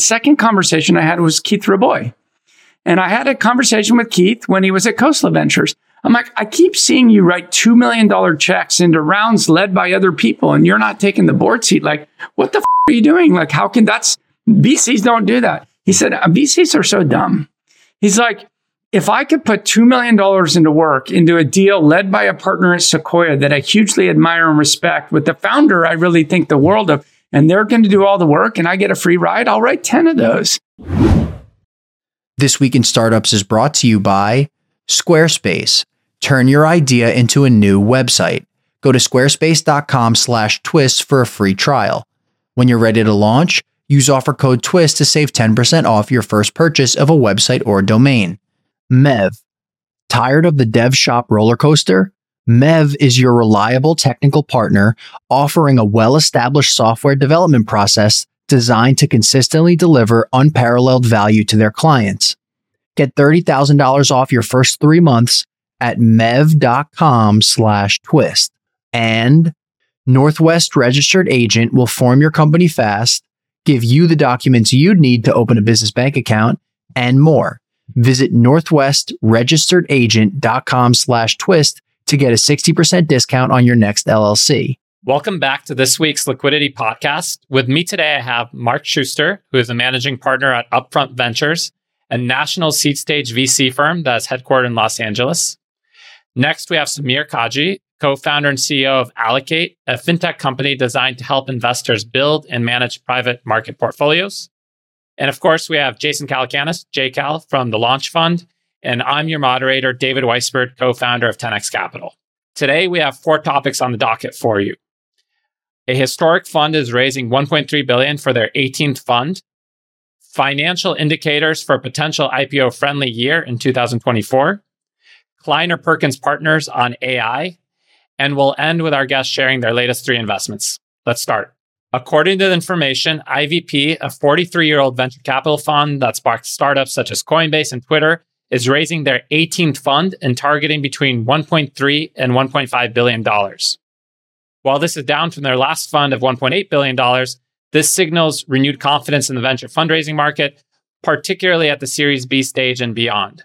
Second conversation I had was Keith Rabois. And I had a conversation with Keith when he was at Khosla Ventures. I'm like, I keep seeing you write $2 million checks into rounds led by other people, and you're not taking the board seat. Like, what the are you doing? Like, how can VCs don't do that. He said, VCs are so dumb. He's like, if I could put $2 million into a deal led by a partner at Sequoia that I hugely admire and respect with the founder I really think the world of, and they're going to do all the work and I get a free ride, I'll write 10 of those. This Week in Startups is brought to you by Squarespace. Turn your idea into a new website. Go to squarespace.com/twist for a free trial. When you're ready to launch, use offer code TWIST to save 10% off your first purchase of a website or domain. Mev. Tired of the dev shop roller coaster? Mev is your reliable technical partner offering a well-established software development process designed to consistently deliver unparalleled value to their clients. Get $30,000 off your first 3 months at mev.com/twist. And Northwest Registered Agent will form your company fast, give you the documents you'd need to open a business bank account, and more. Visit northwestregisteredagent.com/twist to get a 60% discount on your next LLC. Welcome back to this week's Liquidity Podcast. With me today, I have Mark Schuster, who is a managing partner at Upfront Ventures, a national seed stage VC firm that is headquartered in Los Angeles. Next, we have Samir Kaji, co-founder and CEO of Allocate, a fintech company designed to help investors build and manage private market portfolios. And of course, we have Jason Calacanis, JCal, from the Launch Fund. And I'm your moderator, David Weisberg, co-founder of 10X Capital. Today, we have 4 topics on the docket for you. A historic fund is raising $1.3 billion for their 18th fund. Financial indicators for a potential IPO-friendly year in 2024. Kleiner Perkins Partners on AI. And we'll end with our guests sharing their latest 3 investments. Let's start. According to the information, IVP, a 43-year-old venture capital fund that sparked startups such as Coinbase and Twitter, is raising their 18th fund and targeting between $1.3 and $1.5 billion. While this is down from their last fund of $1.8 billion, this signals renewed confidence in the venture fundraising market, particularly at the Series B stage and beyond.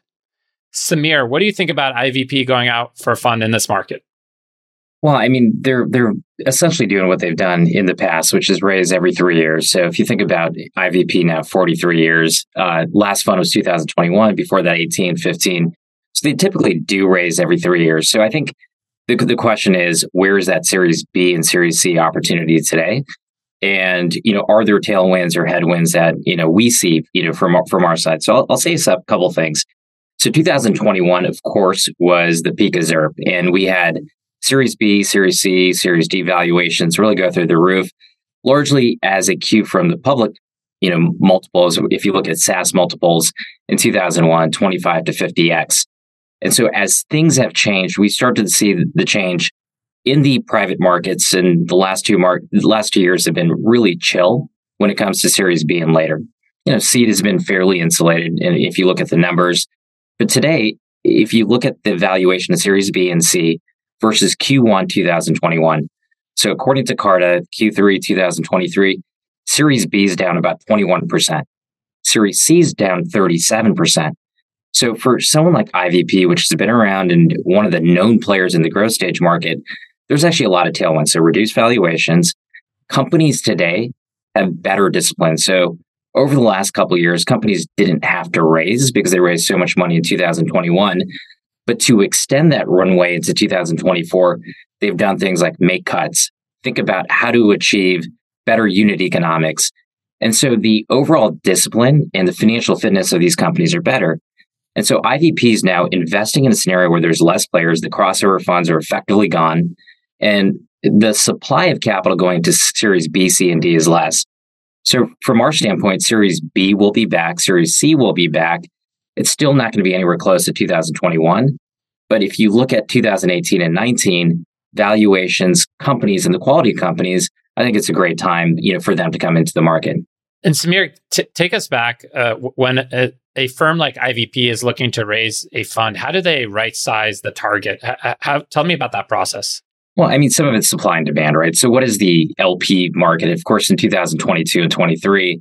Samir, what do you think about IVP going out for a fund in this market? Well, I mean, they're essentially doing what they've done in the past, which is raise every 3 years. So if you think about IVP now, 43 years, last fund was 2021, before that 18, 15. So they typically do raise every 3 years. So I think the question is, where is that Series B and Series C opportunity today? And, are there tailwinds or headwinds that, we see, from our side? So I'll say a couple things. So 2021, of course, was the peak of ZIRP, and we had Series B, Series C, Series D valuations really go through the roof, largely as a cue from the public, multiples. If you look at SaaS multiples in 2001, 25 to 50x. And so as things have changed, we started to see the change in the private markets, and the last 2 years have been really chill when it comes to Series B and later. Seed has been fairly insulated, and if you look at the numbers. But today, if you look at the valuation of Series B and C versus Q1 2021, so according to Carta, Q3 2023, Series B is down about 21%. Series C is down 37%. So for someone like IVP, which has been around and one of the known players in the growth stage market, there's actually a lot of tailwinds. So reduced valuations. Companies today have better discipline. So over the last couple of years, companies didn't have to raise because they raised so much money in 2021. But to extend that runway into 2024, they've done things like make cuts, think about how to achieve better unit economics. And so the overall discipline and the financial fitness of these companies are better. And so IVP is now investing in a scenario where there's less players, the crossover funds are effectively gone, and the supply of capital going to Series B, C, and D is less. So from our standpoint, Series B will be back, Series C will be back. It's still not going to be anywhere close to 2021. But if you look at 2018 and 19, valuations, companies, and the quality of companies, I think it's a great time, for them to come into the market. And Samir, take us back when a firm like IVP is looking to raise a fund. How do they right-size the target? Tell me about that process. Well, I mean, some of it's supply and demand, right? So what is the LP market? Of course, in 2022 and 23,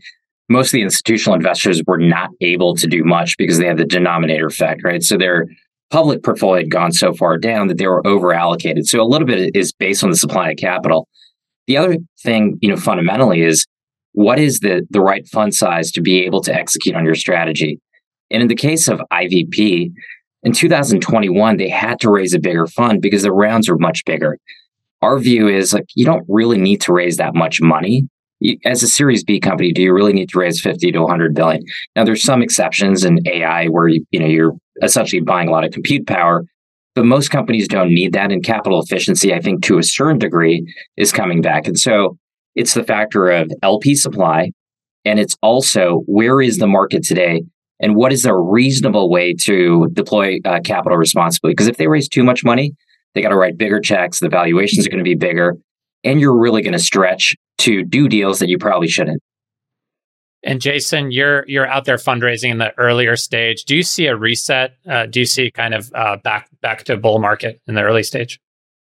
most of the institutional investors were not able to do much because they had the denominator effect, right? So their public portfolio had gone so far down that they were over allocated. So a little bit is based on the supply of capital. The other thing, fundamentally is what is the right fund size to be able to execute on your strategy? And in the case of IVP, in 2021, they had to raise a bigger fund because the rounds were much bigger. Our view is you don't really need to raise that much money. As a Series B company, do you really need to raise 50 to 100 billion? Now, there's some exceptions in AI where you're essentially buying a lot of compute power, but most companies don't need that. And capital efficiency, I think, to a certain degree, is coming back. And so it's the factor of LP supply, and it's also where is the market today, and what is a reasonable way to deploy capital responsibly? Because if they raise too much money, they got to write bigger checks. The valuations are going to be bigger, and you're really going to stretch to do deals that you probably shouldn't. And Jason, you're out there fundraising in the earlier stage. Do you see a reset? Do you see kind of back to bull market in the early stage?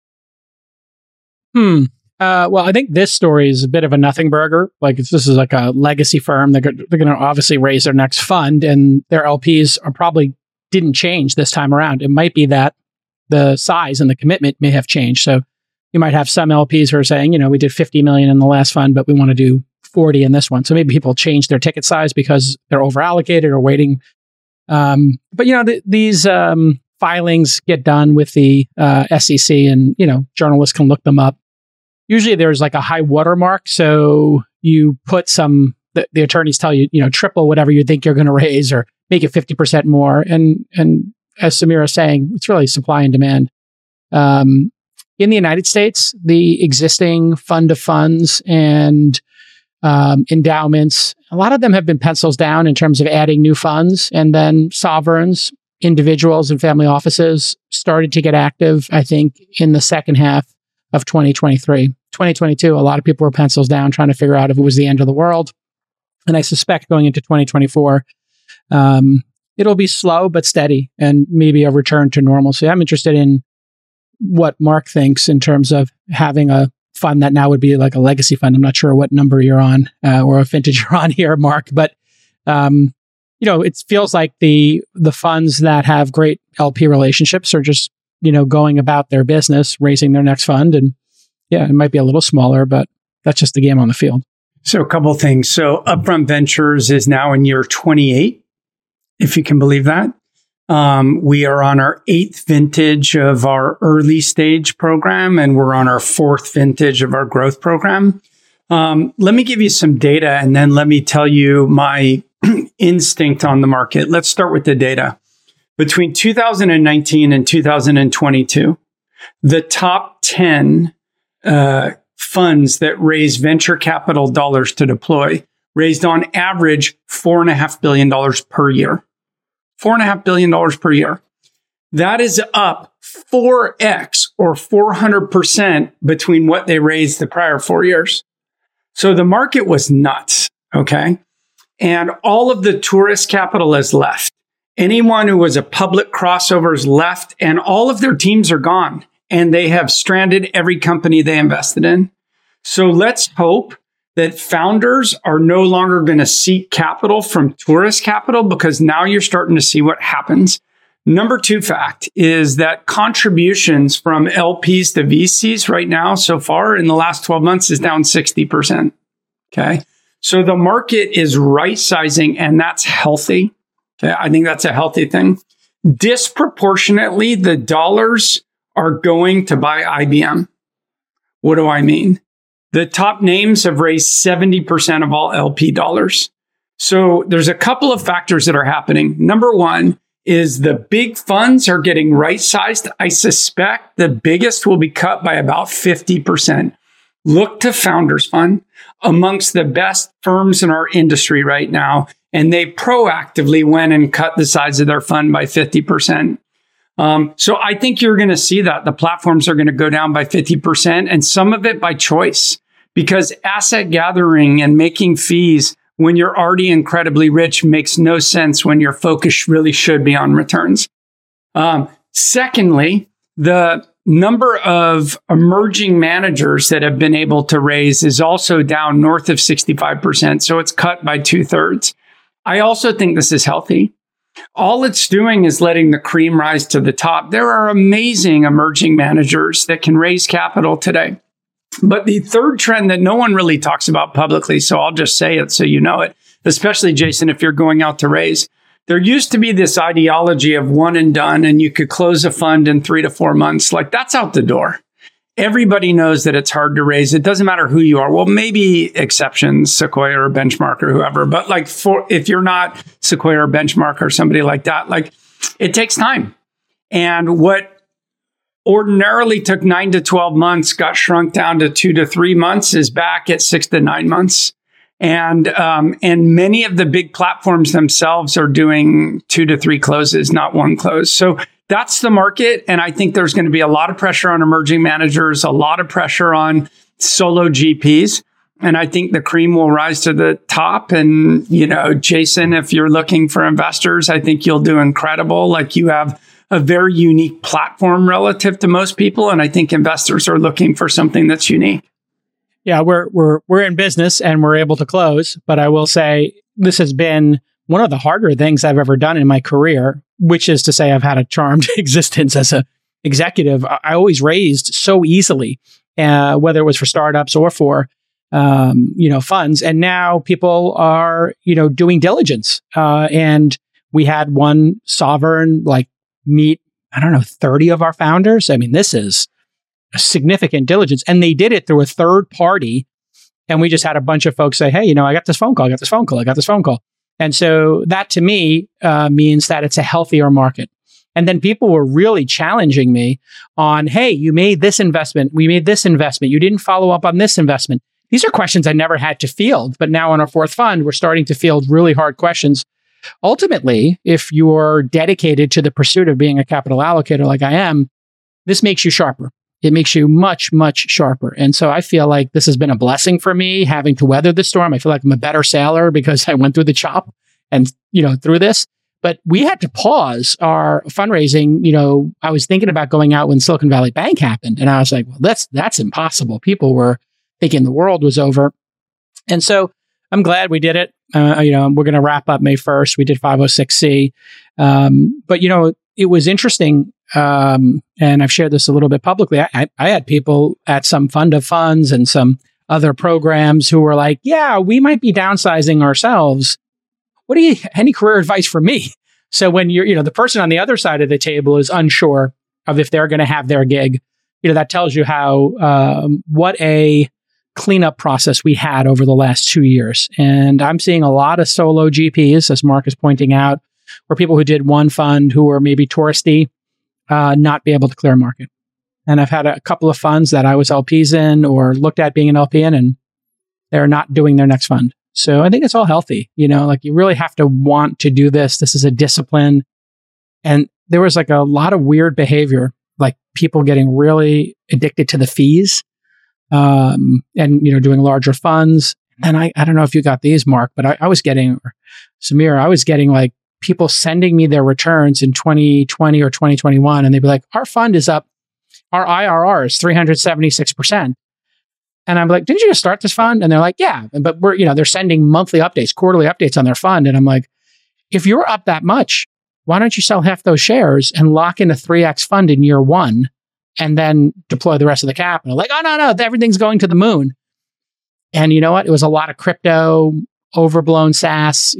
Well, I think this story is a bit of a nothing burger. This is like a legacy firm. They're going to obviously raise their next fund, and their LPs are probably didn't change this time around. It might be that the size and the commitment may have changed. So you might have some LPs who are saying, we did 50 million in the last fund, but we want to do 40 in this one. So maybe people change their ticket size because they're over allocated or waiting. But these filings get done with the SEC, and journalists can look them up. Usually there's like a high watermark, so you put the attorneys tell you, triple whatever you think you're going to raise or make it 50% more. And as Samir is saying, it's really supply and demand. In the United States, the existing fund of funds and endowments, a lot of them have been pencils down in terms of adding new funds, and then sovereigns, individuals, and family offices started to get active, I think, in the second half of 2023. 2022, a lot of people were pencils down trying to figure out if it was the end of the world. And I suspect going into 2024, it'll be slow but steady and maybe a return to normalcy. I'm interested in what Mark thinks in terms of having a fund that now would be like a legacy fund. I'm not sure what number you're on or what vintage you're on here, Mark, but it feels like the funds that have great LP relationships are just going about their business, raising their next fund, and it might be a little smaller, but that's just the game on the field. So a couple of things. So Upfront Ventures is now in year 28, if you can believe that. We are on our 8th vintage of our early stage program, and we're on our 4th vintage of our growth program. Let me give you some data, and then let me tell you my instinct on the market. Let's start with the data. Between 2019 and 2022, the top 10 funds that raise venture capital dollars to deploy raised on average $4.5 billion per year. $4.5 billion per year. That is up 4x or 400% between what they raised the prior 4 years. So the market was nuts, okay? And all of the tourist capital is left. Anyone who was a public crossover is left, and all of their teams are gone, and they have stranded every company they invested in. So let's hope that founders are no longer going to seek capital from tourist capital, because now you're starting to see what happens. Number 2 fact is that contributions from LPs to VCs right now, so far in the last 12 months, is down 60%. Okay. So the market is right sizing, and that's healthy. Okay. I think that's a healthy thing. Disproportionately, the dollars are going to buy IBM. What do I mean? The top names have raised 70% of all LP dollars. So there's a couple of factors that are happening. Number 1 is the big funds are getting right-sized. I suspect the biggest will be cut by about 50%. Look to Founders Fund, amongst the best firms in our industry right now, and they proactively went and cut the size of their fund by 50%. So I think you're going to see that the platforms are going to go down by 50%, and some of it by choice, because asset gathering and making fees when you're already incredibly rich makes no sense when your focus really should be on returns. Secondly, the number of emerging managers that have been able to raise is also down north of 65%. So it's cut by 2/3. I also think this is healthy. All it's doing is letting the cream rise to the top. There are amazing emerging managers that can raise capital today. But the third trend that no one really talks about publicly, so I'll just say it so you know it, especially Jason, if you're going out to raise, there used to be this ideology of one and done, and you could close a fund in 3 to 4 months. Like, that's out the door. Everybody knows that it's hard to raise. It doesn't matter who you are. Well, maybe exceptions, Sequoia or Benchmark or whoever. But like, if you're not Sequoia or Benchmark or somebody like that, like, it takes time. And what ordinarily took 9 to 12 months got shrunk down to 2 to 3 months is back at 6 to 9 months. And many of the big platforms themselves are doing 2 to 3 closes, not one close. So that's the market. And I think there's going to be a lot of pressure on emerging managers, a lot of pressure on solo GPs. And I think the cream will rise to the top. And, you know, Jason, if you're looking for investors, I think you'll do incredible. Like, you have a very unique platform relative to most people. And I think investors are looking for something that's unique. Yeah, we're in business and we're able to close, but I will say this has been one of the harder things I've ever done in my career, which is to say I've had a charmed existence as an executive. I always raised so easily, whether it was for startups or for funds, and now people are doing diligence. And we had one sovereign meet 30 of our founders. I mean, this is a significant diligence. And they did it through a third party. And we just had a bunch of folks say, hey, I got this phone call, I got this phone call, I got this phone call. And so that to me means that it's a healthier market. And then people were really challenging me on, hey, you made this investment, we made this investment, you didn't follow up on this investment. These are questions I never had to field. But now on our fourth fund, we're starting to field really hard questions. Ultimately, if you're dedicated to the pursuit of being a capital allocator like I am, this makes you sharper. It makes you much, much sharper. And so I feel like this has been a blessing for me having to weather the storm. I feel like I'm a better sailor because I went through the chop and, through this. But we had to pause our fundraising. I was thinking about going out when Silicon Valley Bank happened. And I was like, well, that's impossible. People were thinking the world was over. And so I'm glad we did it. We're going to wrap up May 1st. We did 506C. But, it was interesting. And I've shared this a little bit publicly. I had people at some fund of funds and some other programs who were like, yeah, we might be downsizing ourselves. Any career advice for me? So when you're, the person on the other side of the table is unsure of if they're going to have their gig, that tells you how, what a cleanup process we had over the last 2 years. And I'm seeing a lot of solo GPs, as Mark is pointing out, or people who did one fund who were maybe touristy, not be able to clear a market. And I've had a couple of funds that I was LPs in or looked at being an LP in, and they're not doing their next fund. So I think it's all healthy. You really have to want to do this. This is a discipline. And there was a lot of weird behavior, like people getting really addicted to the fees, and, doing larger funds. And I don't know if you got these, Mark, but I was getting, or Samir, I was getting people sending me their returns in 2020 or 2021. And they'd be like, our fund is up. Our IRR is 376%. And I'm like, didn't you just start this fund? And they're like, yeah, but they're sending monthly updates, quarterly updates on their fund. And I'm like, if you're up that much, why don't you sell half those shares and lock in a 3x fund in year one and then deploy the rest of the capital? Like, oh, no, everything's going to the moon. And you know what? It was a lot of crypto, overblown SaaS,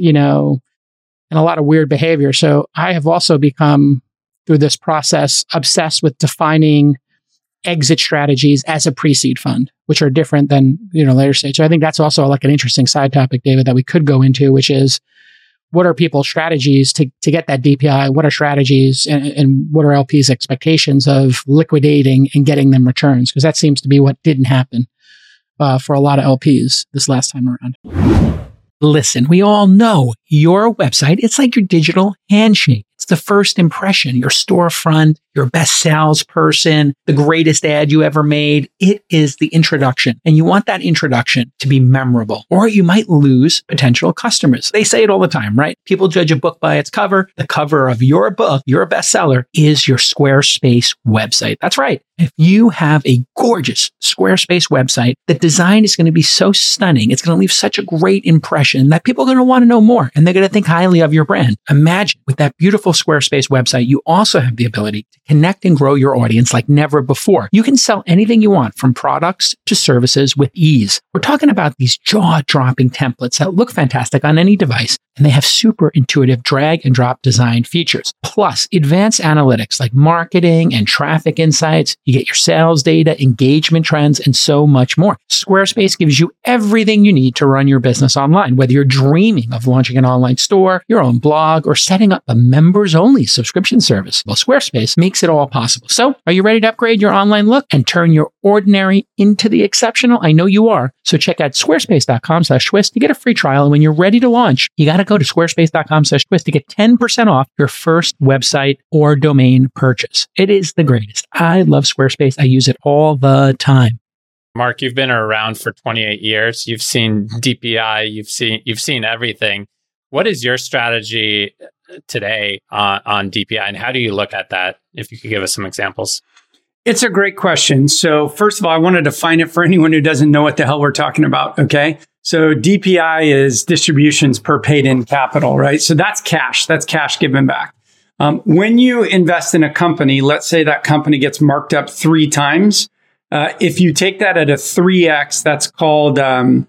and a lot of weird behavior. So I have also become, through this process, obsessed with defining exit strategies as a pre-seed fund, which are different than, later stage. So I think that's also an interesting side topic, David, that we could go into, which is what are people's strategies to get that DPI? What are strategies and what are LPs' expectations of liquidating and getting them returns? Because that seems to be what didn't happen for a lot of LPs this last time around. Listen, we all know your website, it's like your digital handshake. It's the first impression, your storefront, your best salesperson, the greatest ad you ever made. It is the introduction. And you want that introduction to be memorable, or you might lose potential customers. They say it all the time, right? People judge a book by its cover. The cover of your book, your bestseller, is your Squarespace website. That's right. If you have a gorgeous Squarespace website, the design is going to be so stunning. It's going to leave such a great impression that people are going to want to know more, and they're going to think highly of your brand. Imagine with that beautiful Squarespace website, you also have the ability to connect and grow your audience like never before. You can sell anything you want, from products to services, with ease. We're talking about these jaw-dropping templates that look fantastic on any device, and they have super intuitive drag and drop design features. Plus, advanced analytics like marketing and traffic insights. You get your sales data, engagement trends, and so much more. Squarespace gives you everything you need to run your business online, whether you're dreaming of launching an online store, your own blog, or setting up a members-only subscription service. Well, Squarespace makes it all possible. So, are you ready to upgrade your online look and turn your ordinary into the exceptional? I know you are. So check out squarespace.com/twist to get a free trial. And when you're ready to launch, you got to go to squarespace.com/twist to get 10% off your first website or domain purchase. It is the greatest. I love Squarespace. I use it all the time. Mark, you've been around for 28 years. You've seen DPI. You've seen everything. What is your strategy today on DPI, and how do you look at that? If you could give us some examples. It's a great question. So first of all, I want to define it for anyone who doesn't know what the hell we're talking about. Okay. So DPI is distributions per paid in capital, right? So that's cash given back. When you invest in a company, let's say that company gets marked up 3 times. If you take that at a 3x, that's called gross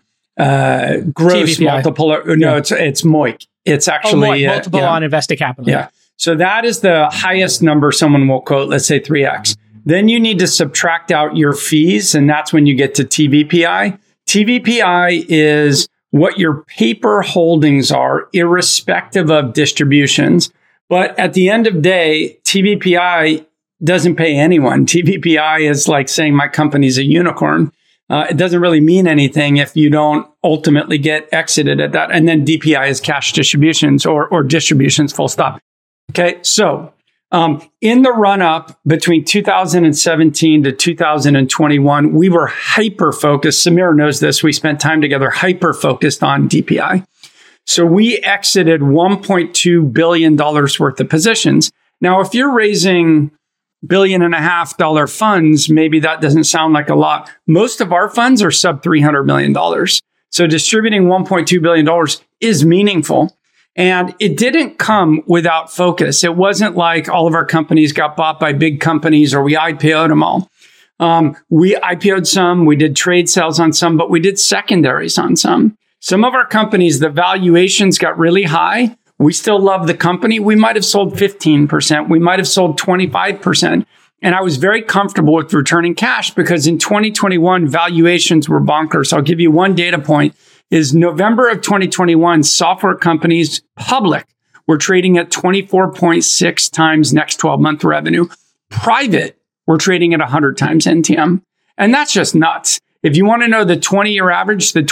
TVPI. multiple. It's MOIC. It's actually multiple on invested capital. Yeah. So that is the highest number someone will quote, let's say 3x. Then you need to subtract out your fees, and that's when you get to TVPI. TVPI is what your paper holdings are, irrespective of distributions. But at the end of the day, TVPI doesn't pay anyone. TVPI is like saying my company's a unicorn. It doesn't really mean anything if you don't ultimately get exited at that. And then DPI is cash distributions or distributions, full stop. Okay, so in the run-up between 2017 to 2021, we were hyper-focused. Samir knows this. We spent time together hyper-focused on DPI. So we exited $1.2 billion worth of positions. Now, if you're raising $1.5 billion funds, maybe that doesn't sound like a lot. Most of our funds are sub $300 million. So distributing $1.2 billion is meaningful. And it didn't come without focus. It wasn't like all of our companies got bought by big companies or we IPO'd them all. We IPO'd some, we did trade sales on some, but we did secondaries on some. Some of our companies, the valuations got really high. We still love the company. We might have sold 15%. We might have sold 25%. And I was very comfortable with returning cash because in 2021, valuations were bonkers. I'll give you one data point. Is November of 2021, software companies, public, were trading at 24.6 times next 12-month revenue. Private, were trading at 100 times NTM. And that's just nuts. If you want to know the 20-year average is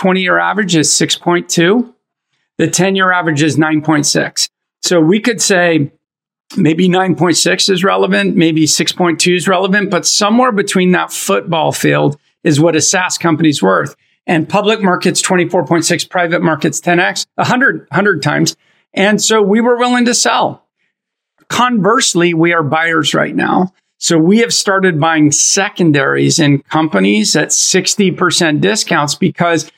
6.2. The 10-year average is 9.6. So we could say maybe 9.6 is relevant, maybe 6.2 is relevant, but somewhere between that football field is what a SaaS company's worth. And public markets, 24.6, private markets, 10x, 100 times. And so we were willing to sell. Conversely, we are buyers right now. So we have started buying secondaries in companies at 60% discounts because,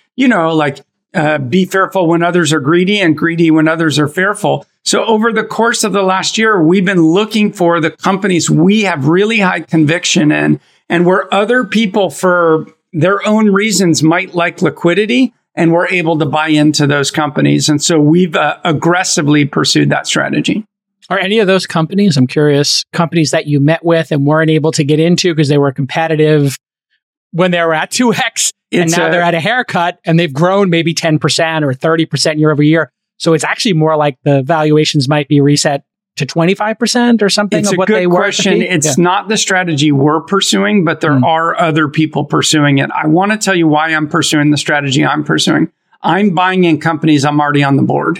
be fearful when others are greedy and greedy when others are fearful. So over the course of the last year, we've been looking for the companies we have really high conviction in and where other people for their own reasons might like liquidity, and we're able to buy into those companies. And so we've aggressively pursued that strategy. Are any of those companies, I'm curious, companies that you met with and weren't able to get into because they were competitive when they were at 2x, and now they're at a haircut and they've grown maybe 10% or 30% year over year? So it's actually more like the valuations might be reset to 25% or something of what they were. It's a good question. It's not the strategy we're pursuing, but there are other people pursuing it. I want to tell you why I'm pursuing the strategy I'm pursuing. I'm buying in companies I'm already on the board.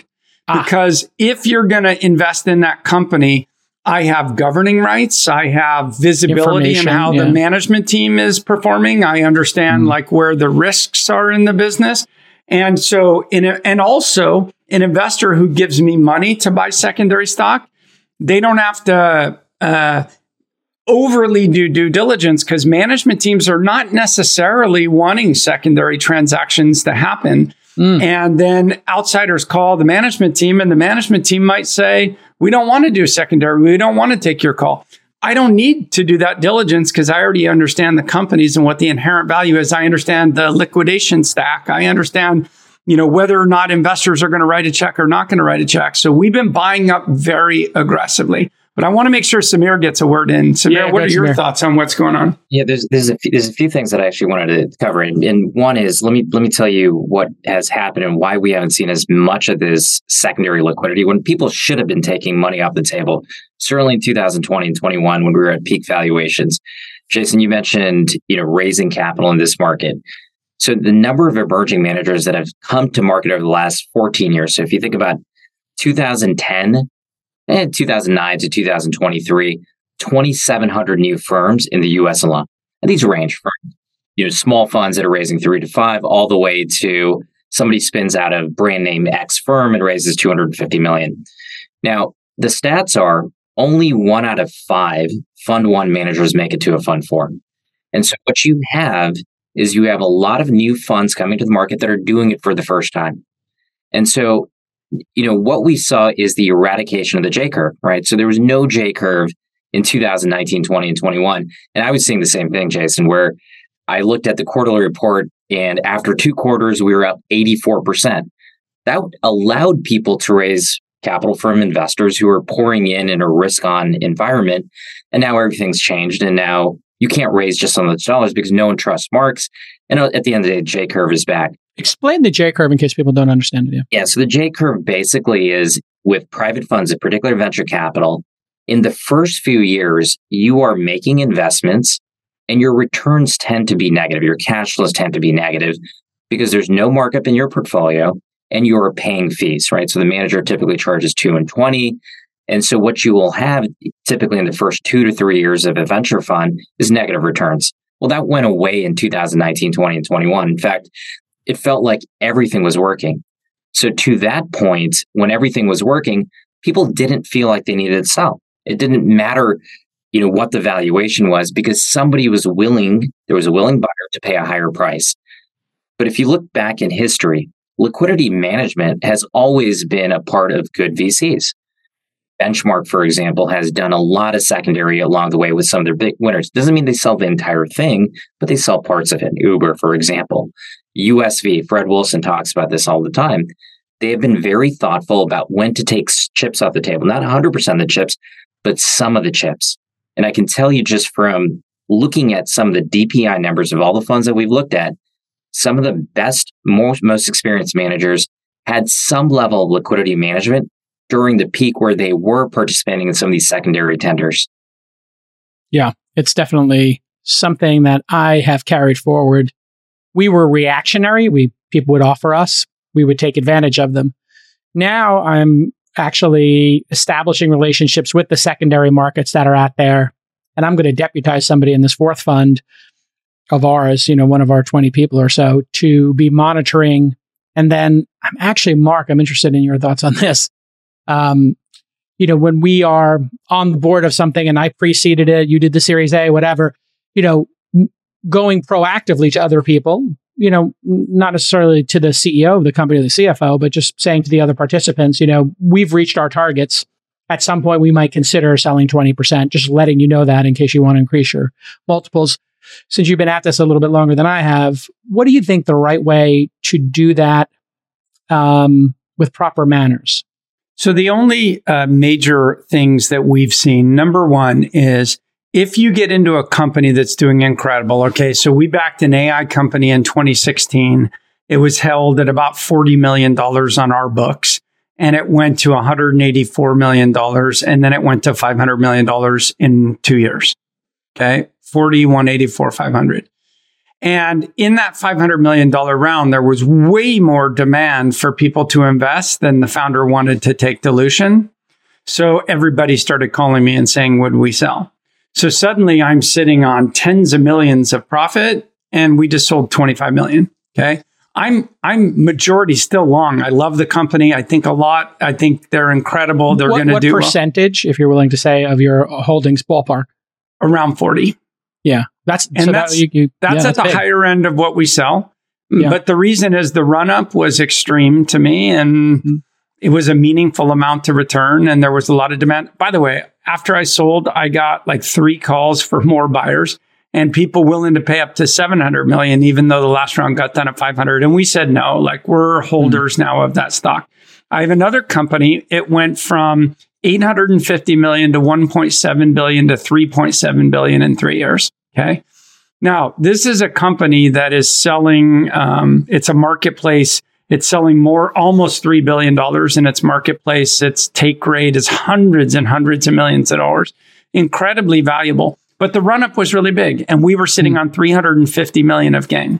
Because if you're going to invest in that company, I have governing rights. I have visibility in how the management team is performing. I understand like where the risks are in the business. And so, and also an investor who gives me money to buy secondary stock, they don't have to overly do due diligence because management teams are not necessarily wanting secondary transactions to happen. And then outsiders call the management team and the management team might say, we don't want to do secondary. We don't want to take your call. I don't need to do that diligence because I already understand the companies and what the inherent value is. I understand the liquidation stack. I understand, whether or not investors are going to write a check or not going to write a check. So we've been buying up very aggressively. But I want to make sure Samir gets a word in. Samir, what are your thoughts on what's going on? Yeah, there's a few things that I actually wanted to cover, and one is let me tell you what has happened and why we haven't seen as much of this secondary liquidity when people should have been taking money off the table. Certainly in 2020 and 21 when we were at peak valuations. Jason, you mentioned raising capital in this market. So the number of emerging managers that have come to market over the last 14 years. So if you think about 2010. And 2009 to 2023, 2,700 new firms in the U.S. alone. And these range from small funds that are raising 3 to 5, all the way to somebody spins out of brand name X firm and raises $250 million. Now, the stats are only 1 out of 5 Fund 1 managers make it to a Fund 4. And so what you have is you have a lot of new funds coming to the market that are doing it for the first time. And so what we saw is the eradication of the J curve, right? So there was no J curve in 2019, 20, and 21. And I was seeing the same thing, Jason, where I looked at the quarterly report and after 2 quarters, we were up 84%. That allowed people to raise capital from investors who are pouring in a risk-on environment. And now everything's changed. And now you can't raise just on those dollars because no one trusts marks. And at the end of the day, J curve is back. Explain the J curve in case people don't understand it. Yeah. So the J curve basically is with private funds, in particular venture capital, in the first few years, you are making investments and your returns tend to be negative. Your cash flows tend to be negative because there's no markup in your portfolio and you are paying fees, right? So the manager typically charges 2 and 20. And so what you will have typically in the first 2 to 3 years of a venture fund is negative returns. Well, that went away in 2019, 20, and 21. In fact, it felt like everything was working. So to that point, when everything was working, people didn't feel like they needed to sell. It didn't matter, what the valuation was because somebody was willing, there was a willing buyer to pay a higher price. But if you look back in history, liquidity management has always been a part of good VCs. Benchmark, for example, has done a lot of secondary along the way with some of their big winners. Doesn't mean they sell the entire thing, but they sell parts of it. Uber, for example. USV, Fred Wilson talks about this all the time. They have been very thoughtful about when to take chips off the table. Not 100% of the chips, but some of the chips. And I can tell you just from looking at some of the DPI numbers of all the funds that we've looked at, some of the best, most experienced managers had some level of liquidity management during the peak where they were participating in some of these secondary tenders. Yeah, it's definitely something that I have carried forward. We were reactionary. People would offer us. We would take advantage of them. Now I'm actually establishing relationships with the secondary markets that are out there. And I'm going to deputize somebody in this 4th fund of ours, one of our 20 people or so, to be monitoring. And then I'm actually, Mark, I'm interested in your thoughts on this. When we are on the board of something and I preceded it, you did the Series A, whatever, going proactively to other people, not necessarily to the CEO of the company or the CFO, but just saying to the other participants, we've reached our targets. At some point, we might consider selling 20%, just letting you know that in case you want to increase your multiples. Since you've been at this a little bit longer than I have, what do you think the right way to do that with proper manners? So the only major things that we've seen, number one is if you get into a company that's doing incredible, okay, so we backed an AI company in 2016. It was held at about $40 million on our books, and it went to $184 million, and then it went to $500 million in 2 years. Okay, 40, 184, 500. And in that $500 million round, there was way more demand for people to invest than the founder wanted to take dilution. So everybody started calling me and saying, would we sell? So suddenly I'm sitting on tens of millions of profit, and we just sold 25 million. Okay. I'm majority still long. I love the company. I think a lot. I think they're incredible. They're going to do what percentage, if you're willing to say, of your holdings ballpark? Around 40. Yeah. That's at the higher end of what we sell. Yeah. But the reason is the run up was extreme to me, and it was a meaningful amount to return, and there was a lot of demand. By the way, after I sold, I got like 3 calls for more buyers and people willing to pay up to 700 million, even though the last round got done at 500. And we said, no, like we're holders now of that stock. I have another company. It went from 850 million to 1.7 billion to 3.7 billion in 3 years. Okay. Now, this is a company that is selling, it's a marketplace. It's selling almost $3 billion in its marketplace. Its take rate is hundreds and hundreds of millions of dollars. Incredibly valuable. But the run-up was really big, and we were sitting on 350 million of gain.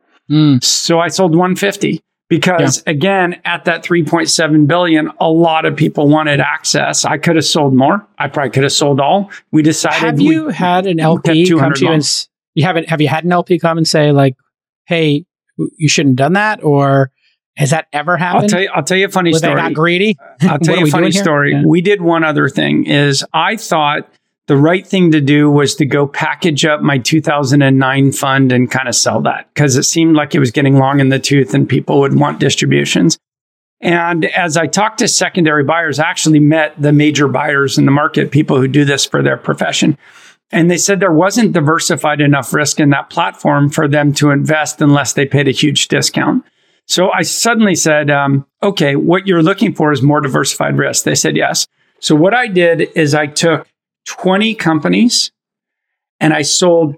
So I sold 150 because, again, at that 3.7 billion, a lot of people wanted access. I could have sold more. I probably could have sold all. We decided. Have you had an LP come to you and have you had an LP come and say like, "Hey, you shouldn't have done that," or has that ever happened? I'll tell you a funny story. Were they not greedy? I'll tell you a funny story. Yeah. We did one other thing. Is I thought the right thing to do was to go package up my 2009 fund and kind of sell that because it seemed like it was getting long in the tooth and people would want distributions. And as I talked to secondary buyers, I actually met the major buyers in the market, people who do this for their profession. And they said there wasn't diversified enough risk in that platform for them to invest unless they paid a huge discount. So I suddenly said, okay, what you're looking for is more diversified risk. They said yes. So what I did is I took 20 companies and I sold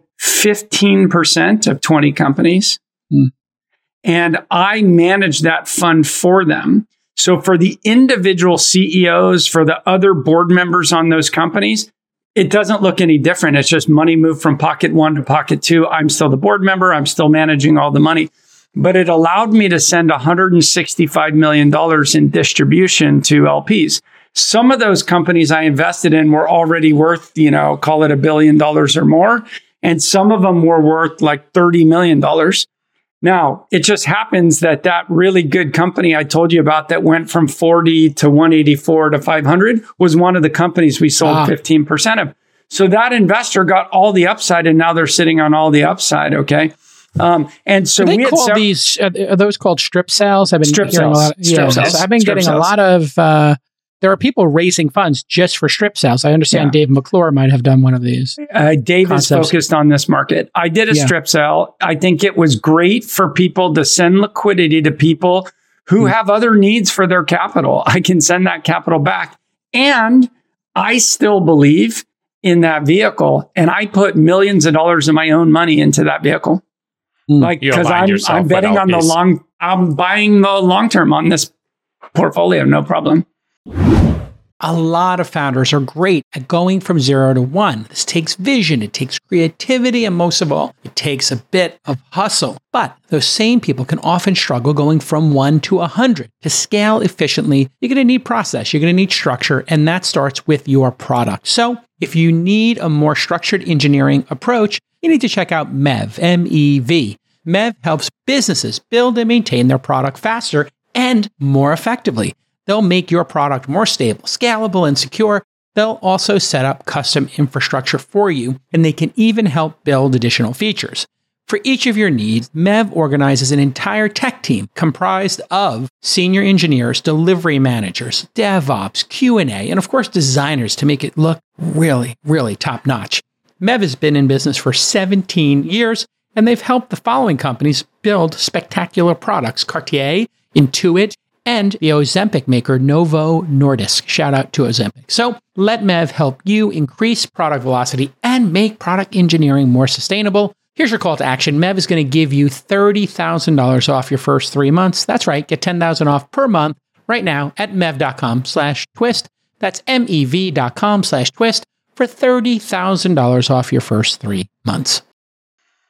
15% of 20 companies. And I managed that fund for them. So for the individual CEOs, for the other board members on those companies, it doesn't look any different. It's just money moved from pocket 1 to pocket 2. I'm still the board member. I'm still managing all the money. But it allowed me to send $165 million in distribution to LPs. Some of those companies I invested in were already worth, call it $1 billion or more. And some of them were worth like $30 million. Now, it just happens that really good company I told you about that went from 40 to 184 to 500 was one of the companies we sold 15% of. So that investor got all the upside and now they're sitting on all the upside. Okay. And so we call these, are those called strip sales? I've been strip hearing sales. A lot of, strip sales. So I've been getting a lot of, there are people raising funds just for strip sales. I understand Dave McClure might have done one of these. Dave is focused on this market. I did a strip sale. I think it was great for people to send liquidity to people who have other needs for their capital. I can send that capital back. And I still believe in that vehicle. And I put millions of dollars of my own money into that vehicle. Like, because I'm betting on I'm buying the long term on this portfolio, no problem. A lot of founders are great at going from 0 to 1. This takes vision, it takes creativity, and most of all, it takes a bit of hustle. But those same people can often struggle going from 1 to 100. To scale efficiently, you're going to need process, you're going to need structure, and that starts with your product. So if you need a more structured engineering approach, you need to check out MEV, M-E-V. MEV helps businesses build and maintain their product faster and more effectively. They'll make your product more stable, scalable, and secure. They'll also set up custom infrastructure for you, and they can even help build additional features. For each of your needs, MEV organizes an entire tech team comprised of senior engineers, delivery managers, DevOps, Q&A, and of course, designers to make it look really, really top-notch. MEV has been in business for 17 years, and they've helped the following companies build spectacular products: Cartier, Intuit, and the Ozempic maker Novo Nordisk. Shout out to Ozempic. So let MEV help you increase product velocity and make product engineering more sustainable. Here's your call to action. MEV is going to give you $30,000 off your first 3 months. That's right. Get $10,000 off per month right now at mev.com/twist. That's mev.com/twist for $30,000 off your first 3 months.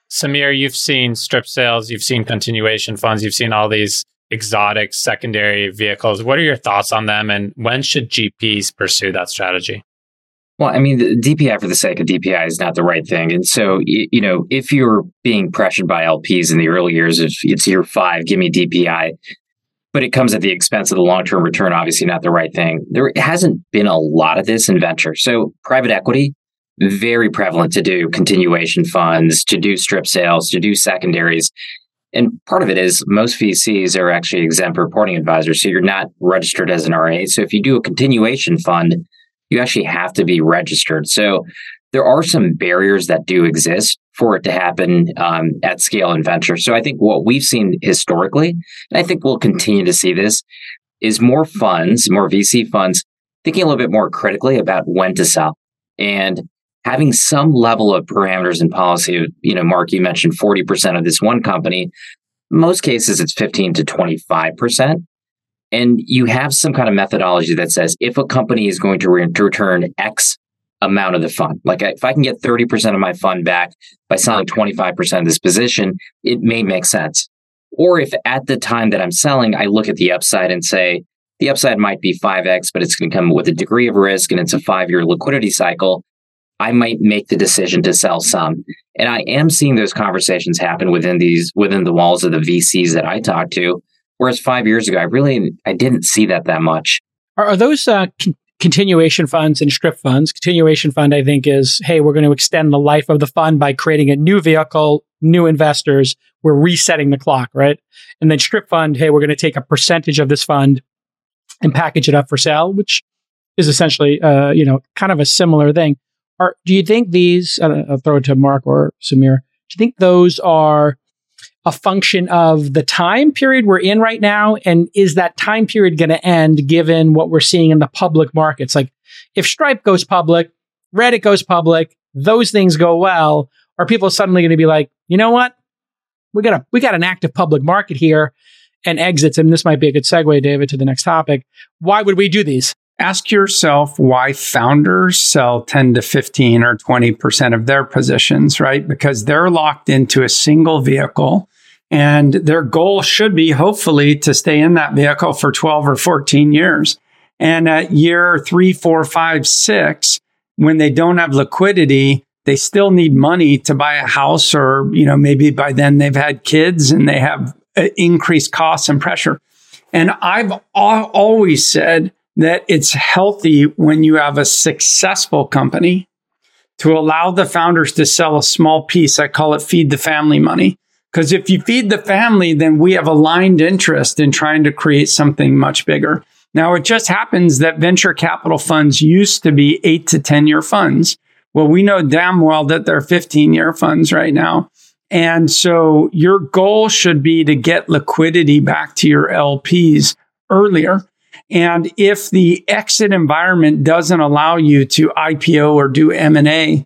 Samir, you've seen strip sales, you've seen continuation funds, you've seen all these exotic secondary vehicles. What are your thoughts on them, and when should GPs pursue that strategy? Well, I mean, the DPI for the sake of DPI is not the right thing. And so, if you're being pressured by LPs in the early years, if it's year 5, give me DPI, but it comes at the expense of the long-term return, obviously not the right thing. There hasn't been a lot of this in venture. So private equity, very prevalent to do continuation funds, to do strip sales, to do secondaries. And part of it is most VCs are actually exempt reporting advisors. So you're not registered as an RA. So if you do a continuation fund, you actually have to be registered. So there are some barriers that do exist for it to happen at scale in venture. So I think what we've seen historically, and I think we'll continue to see this, is more funds, more VC funds, thinking a little bit more critically about when to sell and having some level of parameters and policy. Mark, you mentioned 40% of this one company. In most cases, it's 15 to 25%. And you have some kind of methodology that says if a company is going to return X amount of the fund, like if I can get 30% of my fund back by selling 25% of this position, it may make sense. Or if at the time that I'm selling, I look at the upside and say, the upside might be 5X, but it's going to come with a degree of risk and it's a 5-year liquidity cycle, I might make the decision to sell some. And I am seeing those conversations happen within the walls of the VCs that I talk to. Whereas 5 years ago, I didn't see that much. Are those continuation funds and strip funds? Continuation fund, I think, is, hey, we're going to extend the life of the fund by creating a new vehicle, new investors. We're resetting the clock, right? And then strip fund, hey, we're going to take a percentage of this fund and package it up for sale, which is essentially, kind of a similar thing. Do you think these, I'll throw it to Mark or Samir, do you think those are a function of the time period we're in right now? And is that time period going to end given what we're seeing in the public markets? Like if Stripe goes public, Reddit goes public, those things go well, are people suddenly going to be like, you know what? We got an active public market here and exits. And this might be a good segue, David, to the next topic. Why would we do these? Ask yourself why founders sell 10 to 15 or 20% of their positions, right? Because they're locked into a single vehicle and their goal should be hopefully to stay in that vehicle for 12 or 14 years. And at year 3, 4, 5, 6, when they don't have liquidity, they still need money to buy a house or, maybe by then they've had kids and they have increased costs and pressure. And I've always said that it's healthy when you have a successful company to allow the founders to sell a small piece. I call it feed the family money. Because if you feed the family, then we have aligned interest in trying to create something much bigger. Now, it just happens that venture capital funds used to be 8 to 10-year funds. Well, we know damn well that they're 15-year funds right now. And so your goal should be to get liquidity back to your LPs earlier. And if the exit environment doesn't allow you to IPO or do M&A,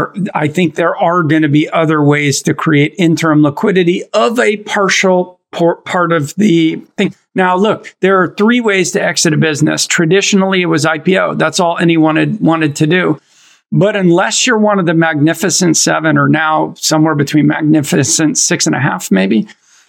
I think there are going to be other ways to create interim liquidity of a partial part of the thing. Now, look, there are 3 ways to exit a business. Traditionally, it was IPO. That's all anyone wanted to do. But unless you're one of the Magnificent 7 or now somewhere between Magnificent 6.5, maybe,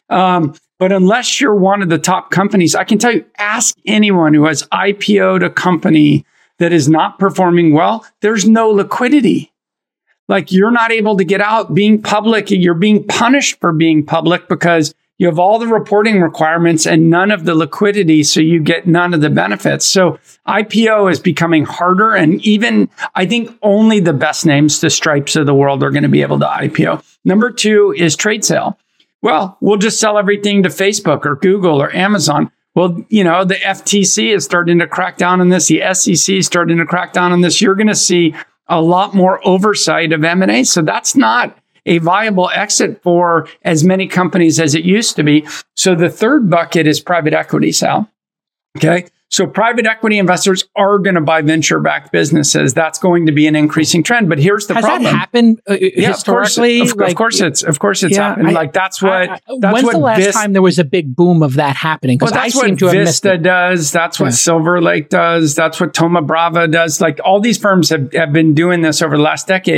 but unless you're one of the top companies, I can tell you, ask anyone who has IPO'd a company that is not performing well, there's no liquidity. Like you're not able to get out. Being public, you're being punished for being public because you have all the reporting requirements and none of the liquidity, so you get none of the benefits. So IPO is becoming harder, and even I think only the best names, the Stripes of the world, are going to be able to IPO. Number 2 is trade sale. Well, we'll just sell everything to Facebook or Google or Amazon. Well, the FTC is starting to crack down on this. The SEC is starting to crack down on this. You're going to see a lot more oversight of M&A. So that's not a viable exit for as many companies as it used to be. So the third bucket is private equity, Sal. Okay. So private equity investors are going to buy venture-backed businesses. That's going to be an increasing trend. But here's the problem. Has that happened historically? Of course it's happened. When's the last time there was a big boom of that happening? Well, that's what Vista does. That's what Silver Lake does. That's what Thoma Bravo does. Like all these firms have been doing this over the last decade.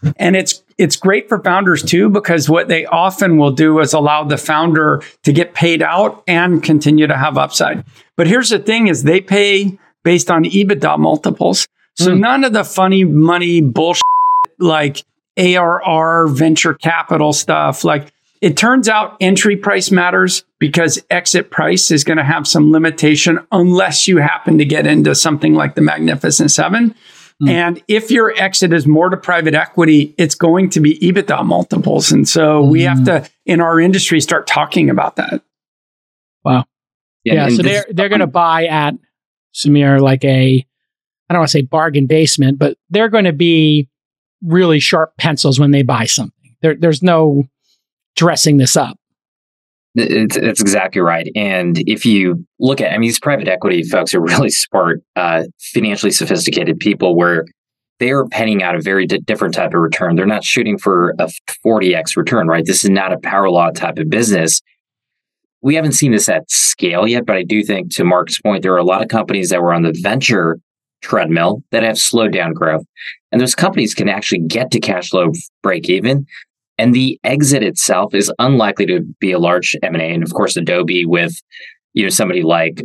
And it's great for founders too, because what they often will do is allow the founder to get paid out and continue to have upside. But here's the thing is they pay based on EBITDA multiples. So none of the funny money bullshit like ARR venture capital stuff, like it turns out entry price matters because exit price is going to have some limitation unless you happen to get into something like the Magnificent Seven. And if your exit is more to private equity, it's going to be EBITDA multiples. And so we have to, in our industry, start talking about that. Wow. Yeah. So they're going to buy at Samir like I don't want to say bargain basement, but they're going to be really sharp pencils when they buy something. There's no dressing this up. It's exactly right. And if you look at, these private equity folks are really smart, financially sophisticated people where they are penning out a very different type of return. They're not shooting for a 40x return, right? This is not a power law type of business. We haven't seen this at scale yet, but I do think, to Mark's point, there are a lot of companies that were on the venture treadmill that have slowed down growth. And those companies can actually get to cash flow break even. And the exit itself is unlikely to be a large M&A. And of course, Adobe with, somebody like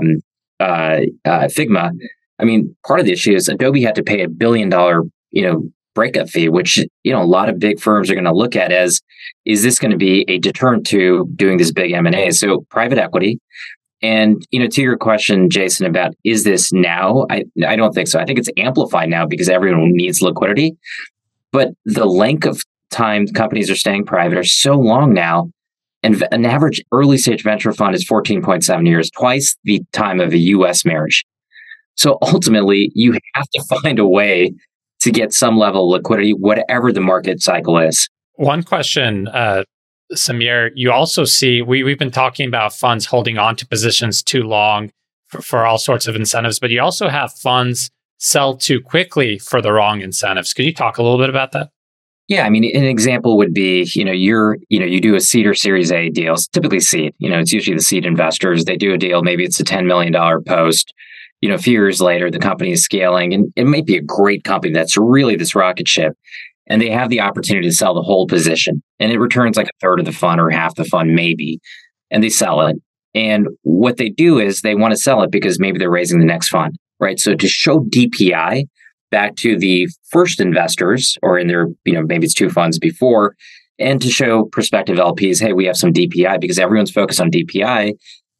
Figma. Part of the issue is Adobe had to pay $1 billion, breakup fee, which, a lot of big firms are going to look at as, is this going to be a deterrent to doing this big M&A? So private equity. And, to your question, Jason, about is this now? I don't think so. I think it's amplified now because everyone needs liquidity. But the length of time companies are staying private are so long now. And an average early stage venture fund is 14.7 years, twice the time of a US marriage. So ultimately, you have to find a way to get some level of liquidity, whatever the market cycle is. One question, Samir, you also see, we've been talking about funds holding on to positions too long for all sorts of incentives, but you also have funds sell too quickly for the wrong incentives. Could you talk a little bit about that? Yeah, an example would be, you do a seed or Series A deal, it's typically seed, it's usually the seed investors. They do a deal, maybe it's a $10 million post. A few years later, the company is scaling and it might be a great company that's really this rocket ship. And they have the opportunity to sell the whole position and it returns like a third of the fund or half the fund, maybe. And they sell it. And what they do is they want to sell it because maybe they're raising the next fund, right? So to show DPI back to the first investors or in their, maybe it's two funds before, and to show prospective LPs, hey, we have some DPI because everyone's focused on DPI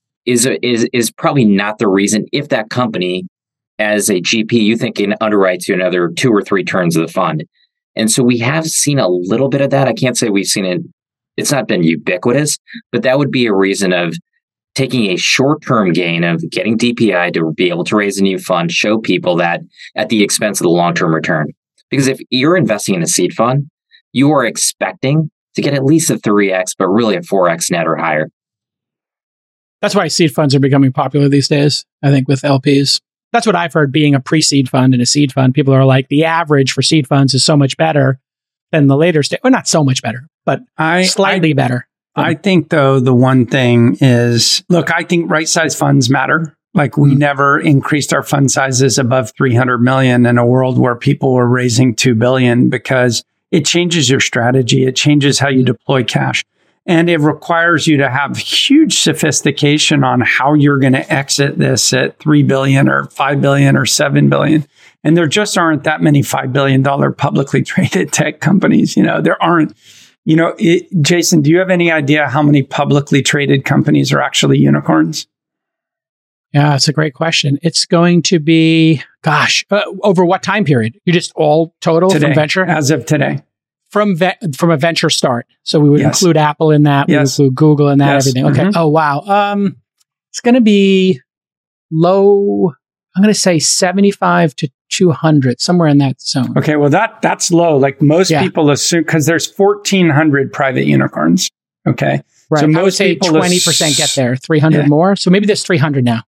is probably not the reason if that company as a GP, you think can underwrite to another 2 or 3 turns of the fund. And so we have seen a little bit of that. I can't say we've seen it. It's not been ubiquitous, but that would be a reason of taking a short-term gain of getting DPI to be able to raise a new fund, show people that at the expense of the long-term return. Because if you're investing in a seed fund, you are expecting to get at least a 3x, but really a 4x net or higher. That's why seed funds are becoming popular these days, I think, with LPs. That's what I've heard being a pre-seed fund and a seed fund. People are like, the average for seed funds is so much better than the later stage. Well, not so much better, but slightly better. I think, though, the one thing is, look, I think right-size funds matter. Like we never increased our fund sizes above 300 million in a world where people were raising 2 billion because it changes your strategy. It changes how you deploy cash. And it requires you to have huge sophistication on how you're going to exit this at 3 billion or 5 billion or 7 billion. And there just aren't that many $5 billion publicly traded tech companies. There aren't. Jason, do you have any idea how many publicly traded companies are actually unicorns? Yeah, it's a great question. It's going to be, over what time period? You just all total today, from venture? As of today. From a venture start. So we would include Apple in that. We would include Google in that, everything. Okay. Mm-hmm. Oh, wow. It's going to be low. I'm going to say 75 to 200, somewhere in that zone. Okay. Well, that's low. Like most people assume, because there's 1,400 private unicorns. Okay. Right. So most I would say 20% get there, 300 more. So maybe there's 300 now.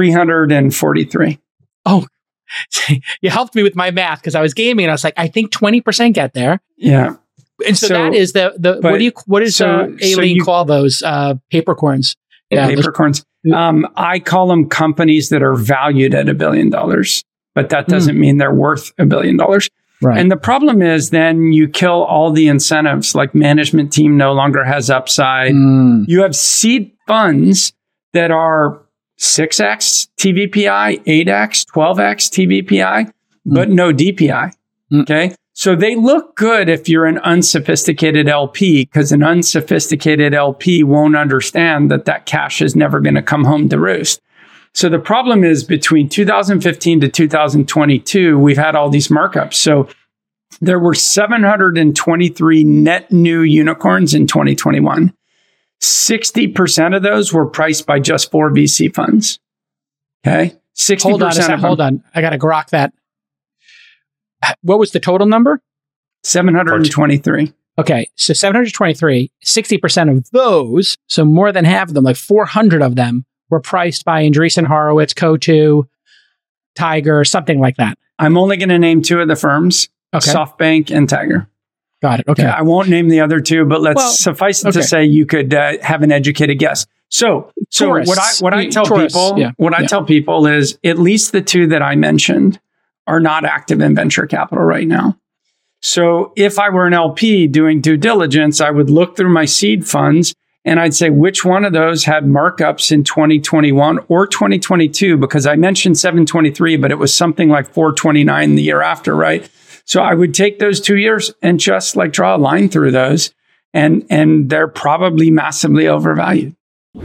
343. Oh, you helped me with my math because I was gaming and I was like, I think 20% get there. Yeah. And so that is what does Aileen call those papercorns? Yeah, papercorns. I call them companies that are valued at $1 billion, but that doesn't mean they're worth $1 billion. Right. And the problem is then you kill all the incentives, like management team no longer has upside. You have seed funds that are 6x TVPI, 8x, 12x TVPI, but no DPI. Okay. So they look good if you're an unsophisticated LP, because an unsophisticated LP won't understand that that cash is never going to come home to roost. So the problem is between 2015 to 2022, we've had all these markups. So there were 723 net new unicorns in 2021. 60% of those were priced by just 4 VC funds. Okay. 60%. Hold on. I got to grok that. What was the total number? 723. Okay. So 723, 60% of those, so more than half of them, like 400 of them, were priced by Andreessen Horowitz, Coatue, Tiger, something like that. I'm only going to name 2 of the firms, SoftBank and Tiger. Got it. Okay. I won't name the other 2, but let's suffice it to say you could have an educated guess. So what I tell people is at least the 2 that I mentioned are not active in venture capital right now. So if I were an LP doing due diligence, I would look through my seed funds and I'd say which one of those had markups in 2021 or 2022, because I mentioned 723, but it was something like 429 the year after, right? So I would take those 2 years and just like draw a line through those, and they're probably massively overvalued.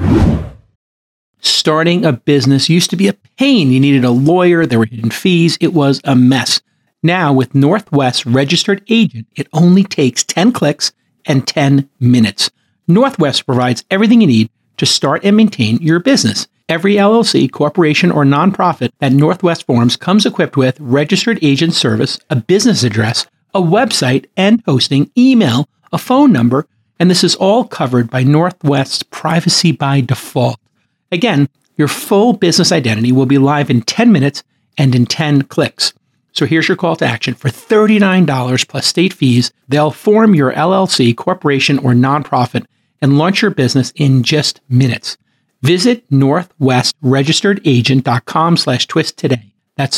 Starting a business used to be a pain. You needed a lawyer, there were hidden fees, it was a mess. Now with Northwest Registered Agent, it only takes 10 clicks and 10 minutes. Northwest provides everything you need to start and maintain your business. Every LLC, corporation, or nonprofit that Northwest forms comes equipped with registered agent service, a business address, a website and hosting, email, a phone number, and this is all covered by Northwest's Privacy by Default. Again, your full business identity will be live in 10 minutes and in 10 clicks. So here's your call to action. For $39 plus state fees, they'll form your LLC, corporation, or nonprofit and launch your business in just minutes. Visit northwestregisteredagent.com/twist today. That's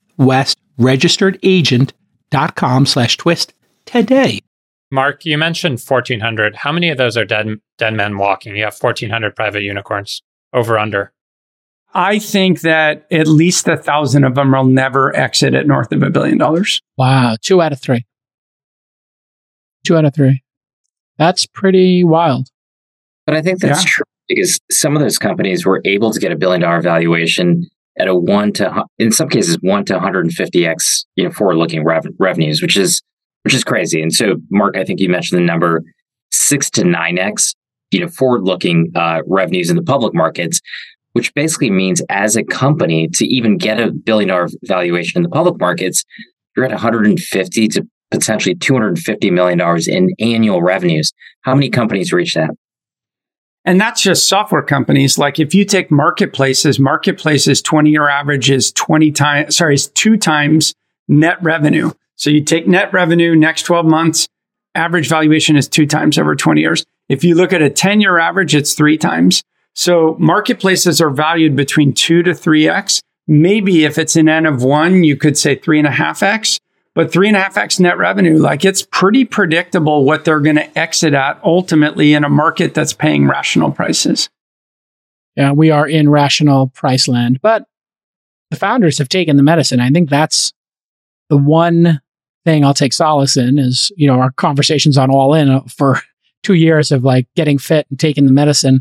northwestregisteredagent.com/twist today. Mark, you mentioned 1,400. How many of those are dead men walking? You have 1,400 private unicorns. Over, under? I think that at least 1,000 of them will never exit at north of $1 billion. Wow. 2 out of 3. 2 out of 3. That's pretty wild. But I think that's true, because some of those companies were able to get $1 billion valuation at in some cases, 1 to 150x, forward-looking revenues, which is crazy. And so, Mark, I think you mentioned the number 6 to 9x, forward-looking revenues in the public markets, which basically means as a company to even get $1 billion valuation in the public markets, you're at 150 to potentially $250 million in annual revenues. How many companies reach that? And that's just software companies. Like if you take marketplaces 20-year average is 2 times net revenue. So you take net revenue next 12 months, average valuation is 2 times over 20 years. If you look at a 10-year average, it's 3 times. So marketplaces are valued between 2 to 3x. Maybe if it's an N of 1, you could say 3.5x. But 3.5x net revenue, like it's pretty predictable what they're going to exit at ultimately in a market that's paying rational prices. Yeah, we are in rational price land, but the founders have taken the medicine. I think that's the one thing I'll take solace in is, our conversations on All In for 2 years of like getting fit and taking the medicine.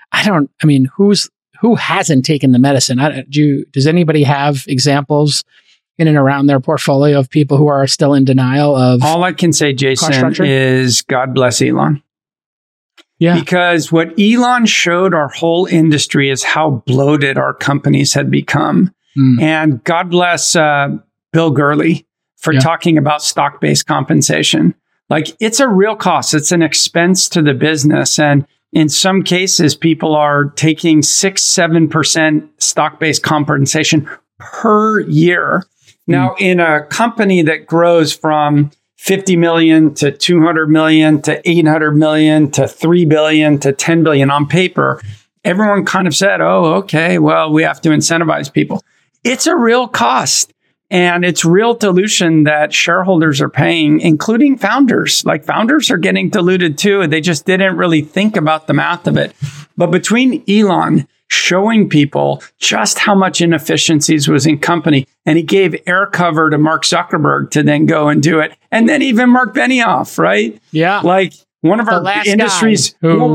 Who hasn't taken the medicine? Does anybody have examples in and around their portfolio of people who are still in denial of? All I can say, Jason, is God bless Elon. Yeah. Because what Elon showed our whole industry is how bloated our companies had become. And God bless Bill Gurley for talking about stock-based compensation. Like it's a real cost. It's an expense to the business. And in some cases, people are taking 6-7% stock-based compensation per year. Now, in a company that grows from 50 million to 200 million to 800 million to 3 billion to 10 billion on paper, everyone kind of said, oh, okay, well, we have to incentivize people. It's a real cost. And it's real dilution that shareholders are paying, including founders. Like founders are getting diluted too. They just didn't really think about the math of it. But between Elon showing people just how much inefficiencies was in company, and he gave air cover to Mark Zuckerberg to then go and do it. And then even Mark Benioff, right? Yeah. Like one of our industry's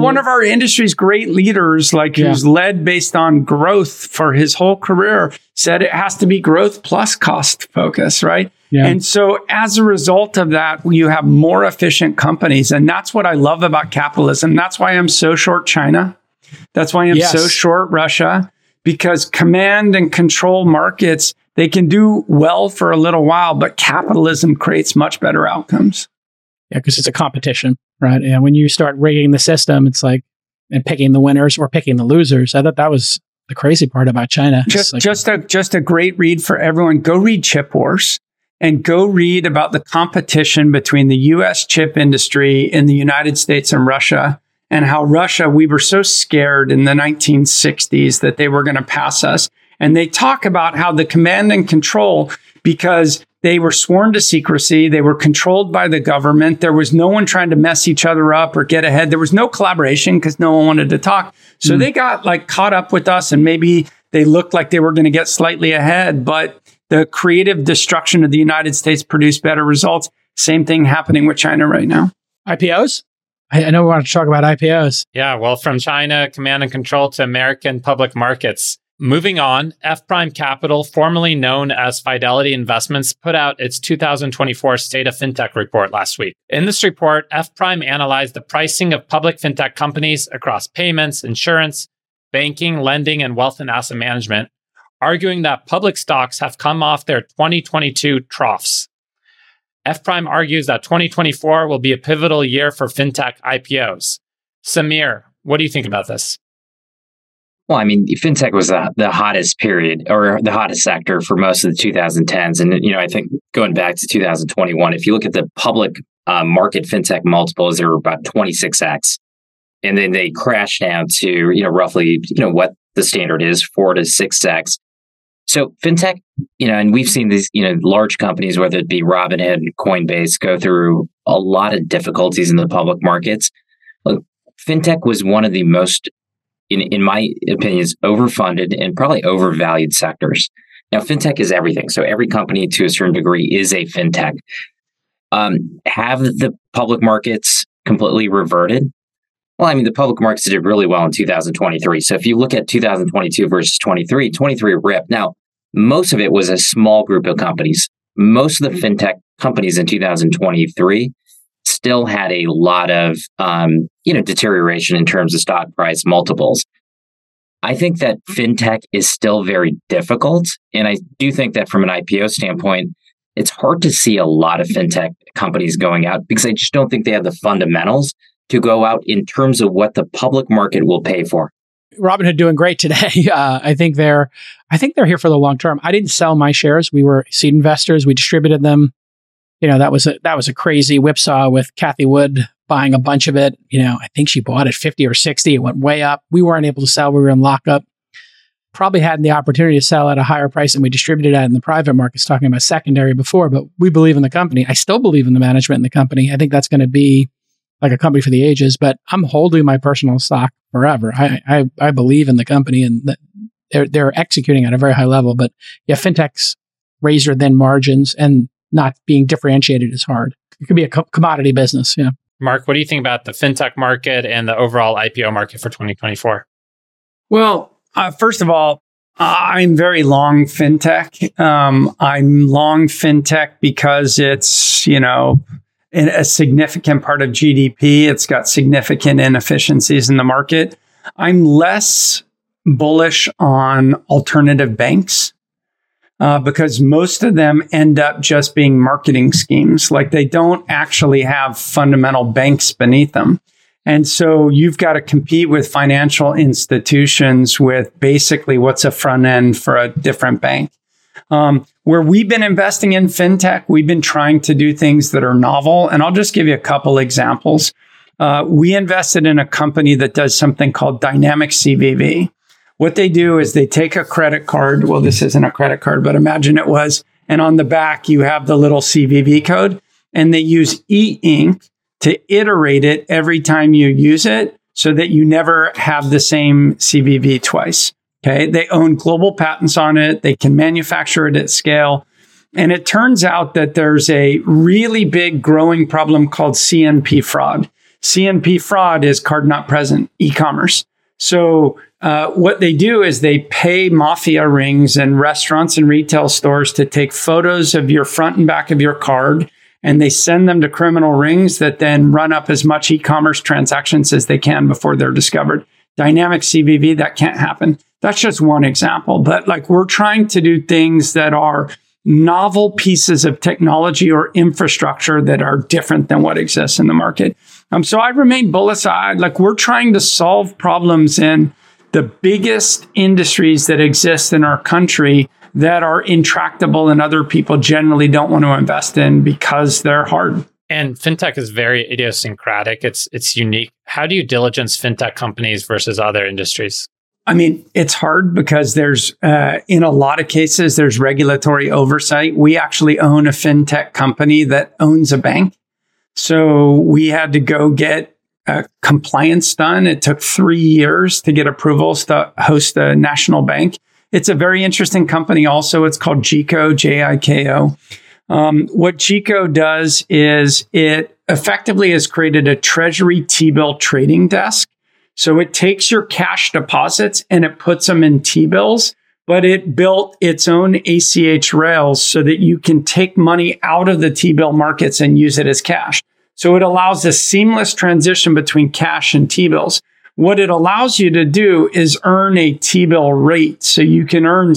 great leaders, like who's led based on growth for his whole career, said it has to be growth plus cost focus, right? Yeah. And so as a result of that, you have more efficient companies. And that's what I love about capitalism. That's why I'm so short China. That's why I'm so short Russia, because command and control markets, they can do well for a little while, but capitalism creates much better outcomes. Yeah, because it's a competition, right? And when you start rigging the system, it's like, and picking the winners or picking the losers. I thought that was the crazy part about China. Just a great read for everyone. Go read Chip Wars and go read about the competition between the U.S. chip industry in the United States and Russia, and how Russia, we were so scared in the 1960s that they were going to pass us. And they talk about how the command and control, because they were sworn to secrecy, they were controlled by the government. There was no one trying to mess each other up or get ahead. There was no collaboration because no one wanted to talk. So they got like caught up with us, and maybe they looked like they were going to get slightly ahead, but the creative destruction of the United States produced better results. Same thing happening with China right now. IPOs? I know we want to talk about IPOs. Yeah, well, from China, command and control to American public markets. Moving on, F Prime Capital, formerly known as Fidelity Investments, put out its 2024 State of FinTech report last week. In this report, F Prime analyzed the pricing of public FinTech companies across payments, insurance, banking, lending, and wealth and asset management, arguing that public stocks have come off their 2022 troughs. F Prime argues that 2024 will be a pivotal year for FinTech IPOs. Samir, what do you think about this? Well, I mean, FinTech was the hottest period, or the hottest sector for most of the 2010s. And, I think going back to 2021, if you look at the public market FinTech multiples, they were about 26x. And then they crashed down to, roughly, what the standard is, 4 to 6x. So FinTech, and we've seen these, large companies, whether it be Robinhood, Coinbase, go through a lot of difficulties in the public markets. FinTech was one of the most, in my opinion, overfunded and probably overvalued sectors. Now, FinTech is everything. So every company to a certain degree is a FinTech. Have the public markets completely reverted? Well, I mean, the public markets did really well in 2023. So if you look at 2022 versus 23 ripped. Now, most of it was a small group of companies. Most of the FinTech companies in 2023 still had a lot of, deterioration in terms of stock price multiples. I think that FinTech is still very difficult. And I do think that from an IPO standpoint, it's hard to see a lot of FinTech companies going out because I just don't think they have the fundamentals to go out in terms of what the public market will pay for. Robinhood doing great today. I think they're here for the long term. I didn't sell my shares. We were seed investors. We distributed them. That was a crazy whipsaw with Cathie Wood buying a bunch of it. I think she bought it 50 or 60. It went way up. We weren't able to sell. We were in lockup. Probably had the opportunity to sell at a higher price than we distributed at in the private markets, talking about secondary before, but we believe in the company. I still believe in the management in the company. I think that's going to be like a company for the ages, but I'm holding my personal stock forever. I believe in the company and that they're executing at a very high level, but yeah, FinTech's razor thin margins and not being differentiated is hard. It could be a commodity business. Yeah. Mark, what do you think about the FinTech market and the overall IPO market for 2024? Well, first of all, I'm very long FinTech. I'm long FinTech because it's, in a significant part of GDP. It's got significant inefficiencies in the market. I'm less bullish on alternative banks because most of them end up just being marketing schemes. Like they don't actually have fundamental banks beneath them. And so you've got to compete with financial institutions with basically what's a front end for a different bank. Where we've been investing in FinTech, we've been trying to do things that are novel. And I'll just give you a couple examples. We invested in a company that does something called dynamic CVV. What they do is they take a credit card. Well, this isn't a credit card, but imagine it was, And on the back, you have the little CVV code. And they use e-ink to iterate it every time you use it so that you never have the same CVV twice. Okay. They own global patents on it. They can manufacture it at scale. And it turns out that there's a really big growing problem called CNP fraud. CNP fraud is card not present e-commerce. So what they do is they pay mafia rings and restaurants and retail stores to take photos of your front and back of your card, and they send them to criminal rings that then run up as much e-commerce transactions as they can before they're discovered. Dynamic CVV, that can't happen. That's just one example. But like, we're trying to do things that are novel pieces of technology or infrastructure that are different than what exists in the market. So I remain bullish. We're trying to solve problems in the biggest industries that exist in our country that are intractable and other people generally don't want to invest in because they're hard. And fintech is very idiosyncratic. It's unique. How do you diligence fintech companies versus other industries? I mean, it's hard because there's, in a lot of cases, there's regulatory oversight. We actually own a fintech company that owns a bank. So we had to go get compliance done. It took 3 years to get approvals to host a national bank. It's a very interesting company also. It's called JICO, J-I-K-O. What JICO does is it effectively has created a treasury T-bill trading desk. So it takes your cash deposits and it puts them in T-bills, but it built its own ACH rails so that you can take money out of the T-bill markets and use it as cash. So it allows a seamless transition between cash and T-bills. What it allows you to do is earn a T-bill rate. So you can earn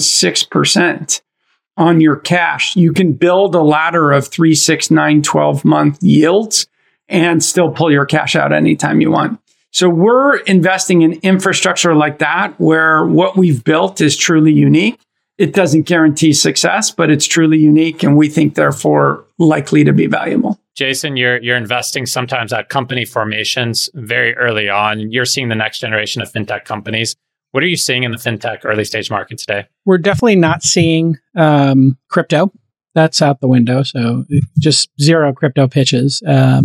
6% on your cash. You can build a ladder of 3, 6, 9, 12-month yields and still pull your cash out anytime you want. So we're investing in infrastructure like that, where what we've built is truly unique. It doesn't guarantee success, but it's truly unique, and we think, therefore, likely to be valuable. Jason, you're investing sometimes at company formations very early on. You're seeing the next generation of fintech companies. What are you seeing in the fintech early stage market today? We're definitely not seeing crypto. That's out the window. So just zero crypto pitches,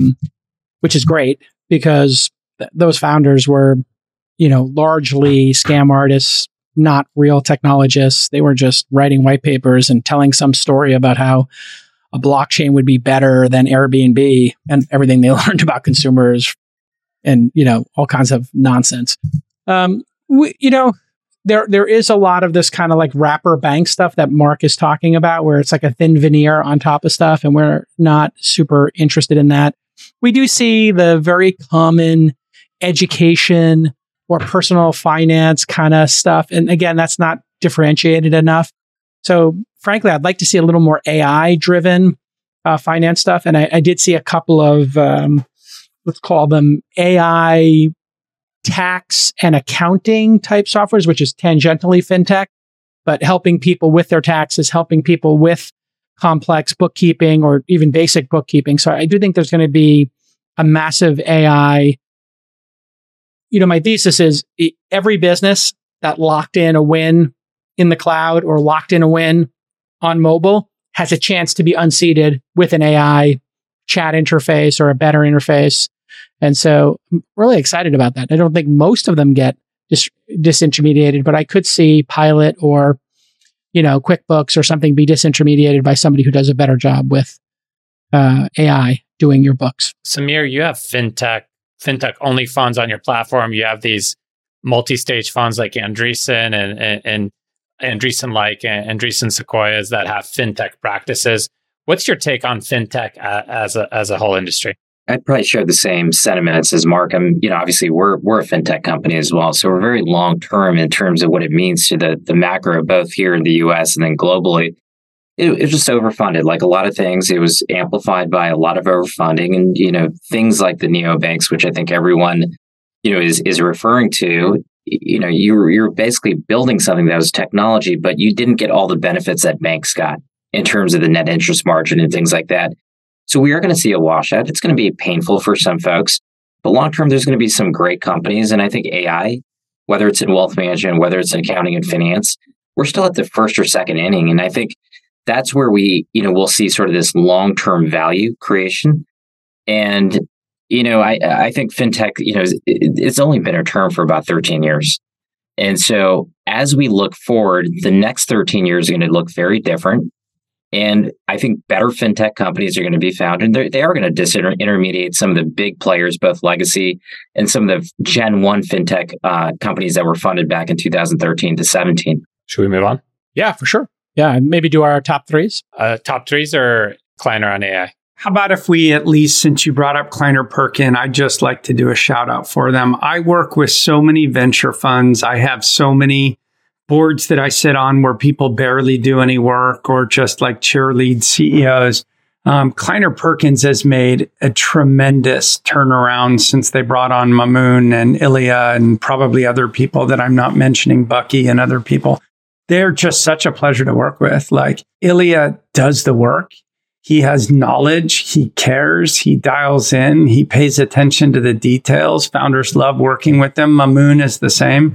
which is great because those founders were, largely scam artists, not real technologists. They were just writing white papers and telling some story about how a blockchain would be better than Airbnb and everything they learned about consumers and, all kinds of nonsense. There is a lot of this kind of like wrapper bank stuff that Mark is talking about, where it's like a thin veneer on top of stuff, and we're not super interested in that. We do see the very common education or personal finance kind of stuff. And again, that's not differentiated enough. So frankly, I'd like to see a little more AI driven finance stuff. And I did see a couple of, let's call them AI tax and accounting type softwares, which is tangentially fintech, but helping people with their taxes, helping people with complex bookkeeping or even basic bookkeeping. So I do think there's going to be a massive AI. My thesis is every business that locked in a win in the cloud or locked in a win on mobile has a chance to be unseated with an AI chat interface or a better interface. And so I'm really excited about that. I don't think most of them get disintermediated, but I could see Pilot or, QuickBooks or something be disintermediated by somebody who does a better job with AI doing your books. Samir, you have fintech only funds on your platform. You have these multi-stage funds like Andreessen and Andreessen Sequoias that have fintech practices. What's your take on fintech as a whole industry? I'd probably share the same sentiments as Mark. Obviously we're a fintech company as well, so we're very long term in terms of what it means to the macro, both here in the U.S. and then globally. It was just overfunded, like a lot of things. It was amplified by a lot of overfunding, and things like the neobanks, which I think everyone is referring to. You're basically building something that was technology, but you didn't get all the benefits that banks got in terms of the net interest margin and things like that. So we are going to see a washout. It's going to be painful for some folks, but long term, there's going to be some great companies. And I think AI, whether it's in wealth management, whether it's in accounting and finance, we're still at the first or second inning. And I think that's where we'll see sort of this long-term value creation. And, I think fintech, it's only been a term for about 13 years. And so as we look forward, the next 13 years are going to look very different. And I think better fintech companies are going to be found, and they are going to disintermediate some of the big players, both legacy and some of the Gen 1 fintech companies that were funded back in 2013 to 17. Should we move on? Yeah, for sure. Yeah, and maybe do our top threes. Top threes or Kleiner on AI? How about if we, at least since you brought up Kleiner Perkin, I'd just like to do a shout out for them. I work with so many venture funds. I have so many boards that I sit on where people barely do any work or just like cheerlead CEOs. Kleiner Perkins has made a tremendous turnaround since they brought on Mamoun and Ilya and probably other people that I'm not mentioning, Bucky and other people. They're just such a pleasure to work with. Like Ilya does the work. He has knowledge. He cares. He dials in. He pays attention to the details. Founders love working with them. Mamoun is the same.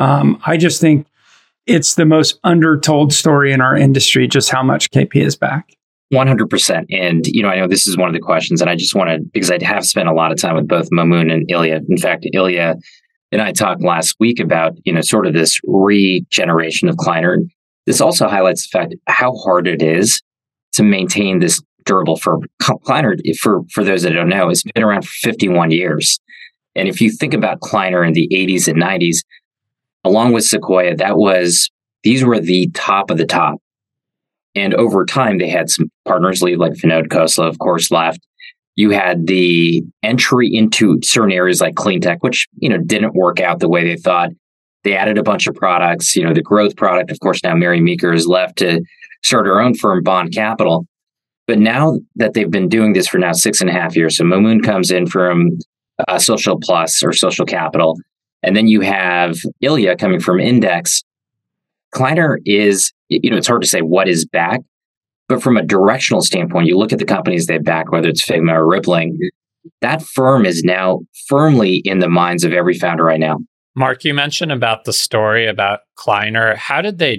I just think it's the most undertold story in our industry, just how much KP is back. 100%. And, I know this is one of the questions, and I just want to, because I have spent a lot of time with both Mamoun and Ilya. In fact, Ilya and I talked last week about, sort of this regeneration of Kleiner. This also highlights the fact how hard it is to maintain this durable firm. Kleiner, for those that don't know, has been around for 51 years. And if you think about Kleiner in the 80s and 90s, along with Sequoia, these were the top of the top. And over time, they had some partners leave, like Vinod Khosla, of course, left. You had the entry into certain areas like clean tech, which, didn't work out the way they thought. They added a bunch of products, the growth product. Of course, now Mary Meeker has left to start her own firm, Bond Capital. But now that they've been doing this for now 6.5 years, so Mamoun comes in from Social Plus or Social Capital, and then you have Ilya coming from Index. Kleiner is, it's hard to say what is back, but from a directional standpoint, you look at the companies they back, whether it's Figma or Rippling, that firm is now firmly in the minds of every founder right now. Mark, you mentioned about the story about Kleiner. How did they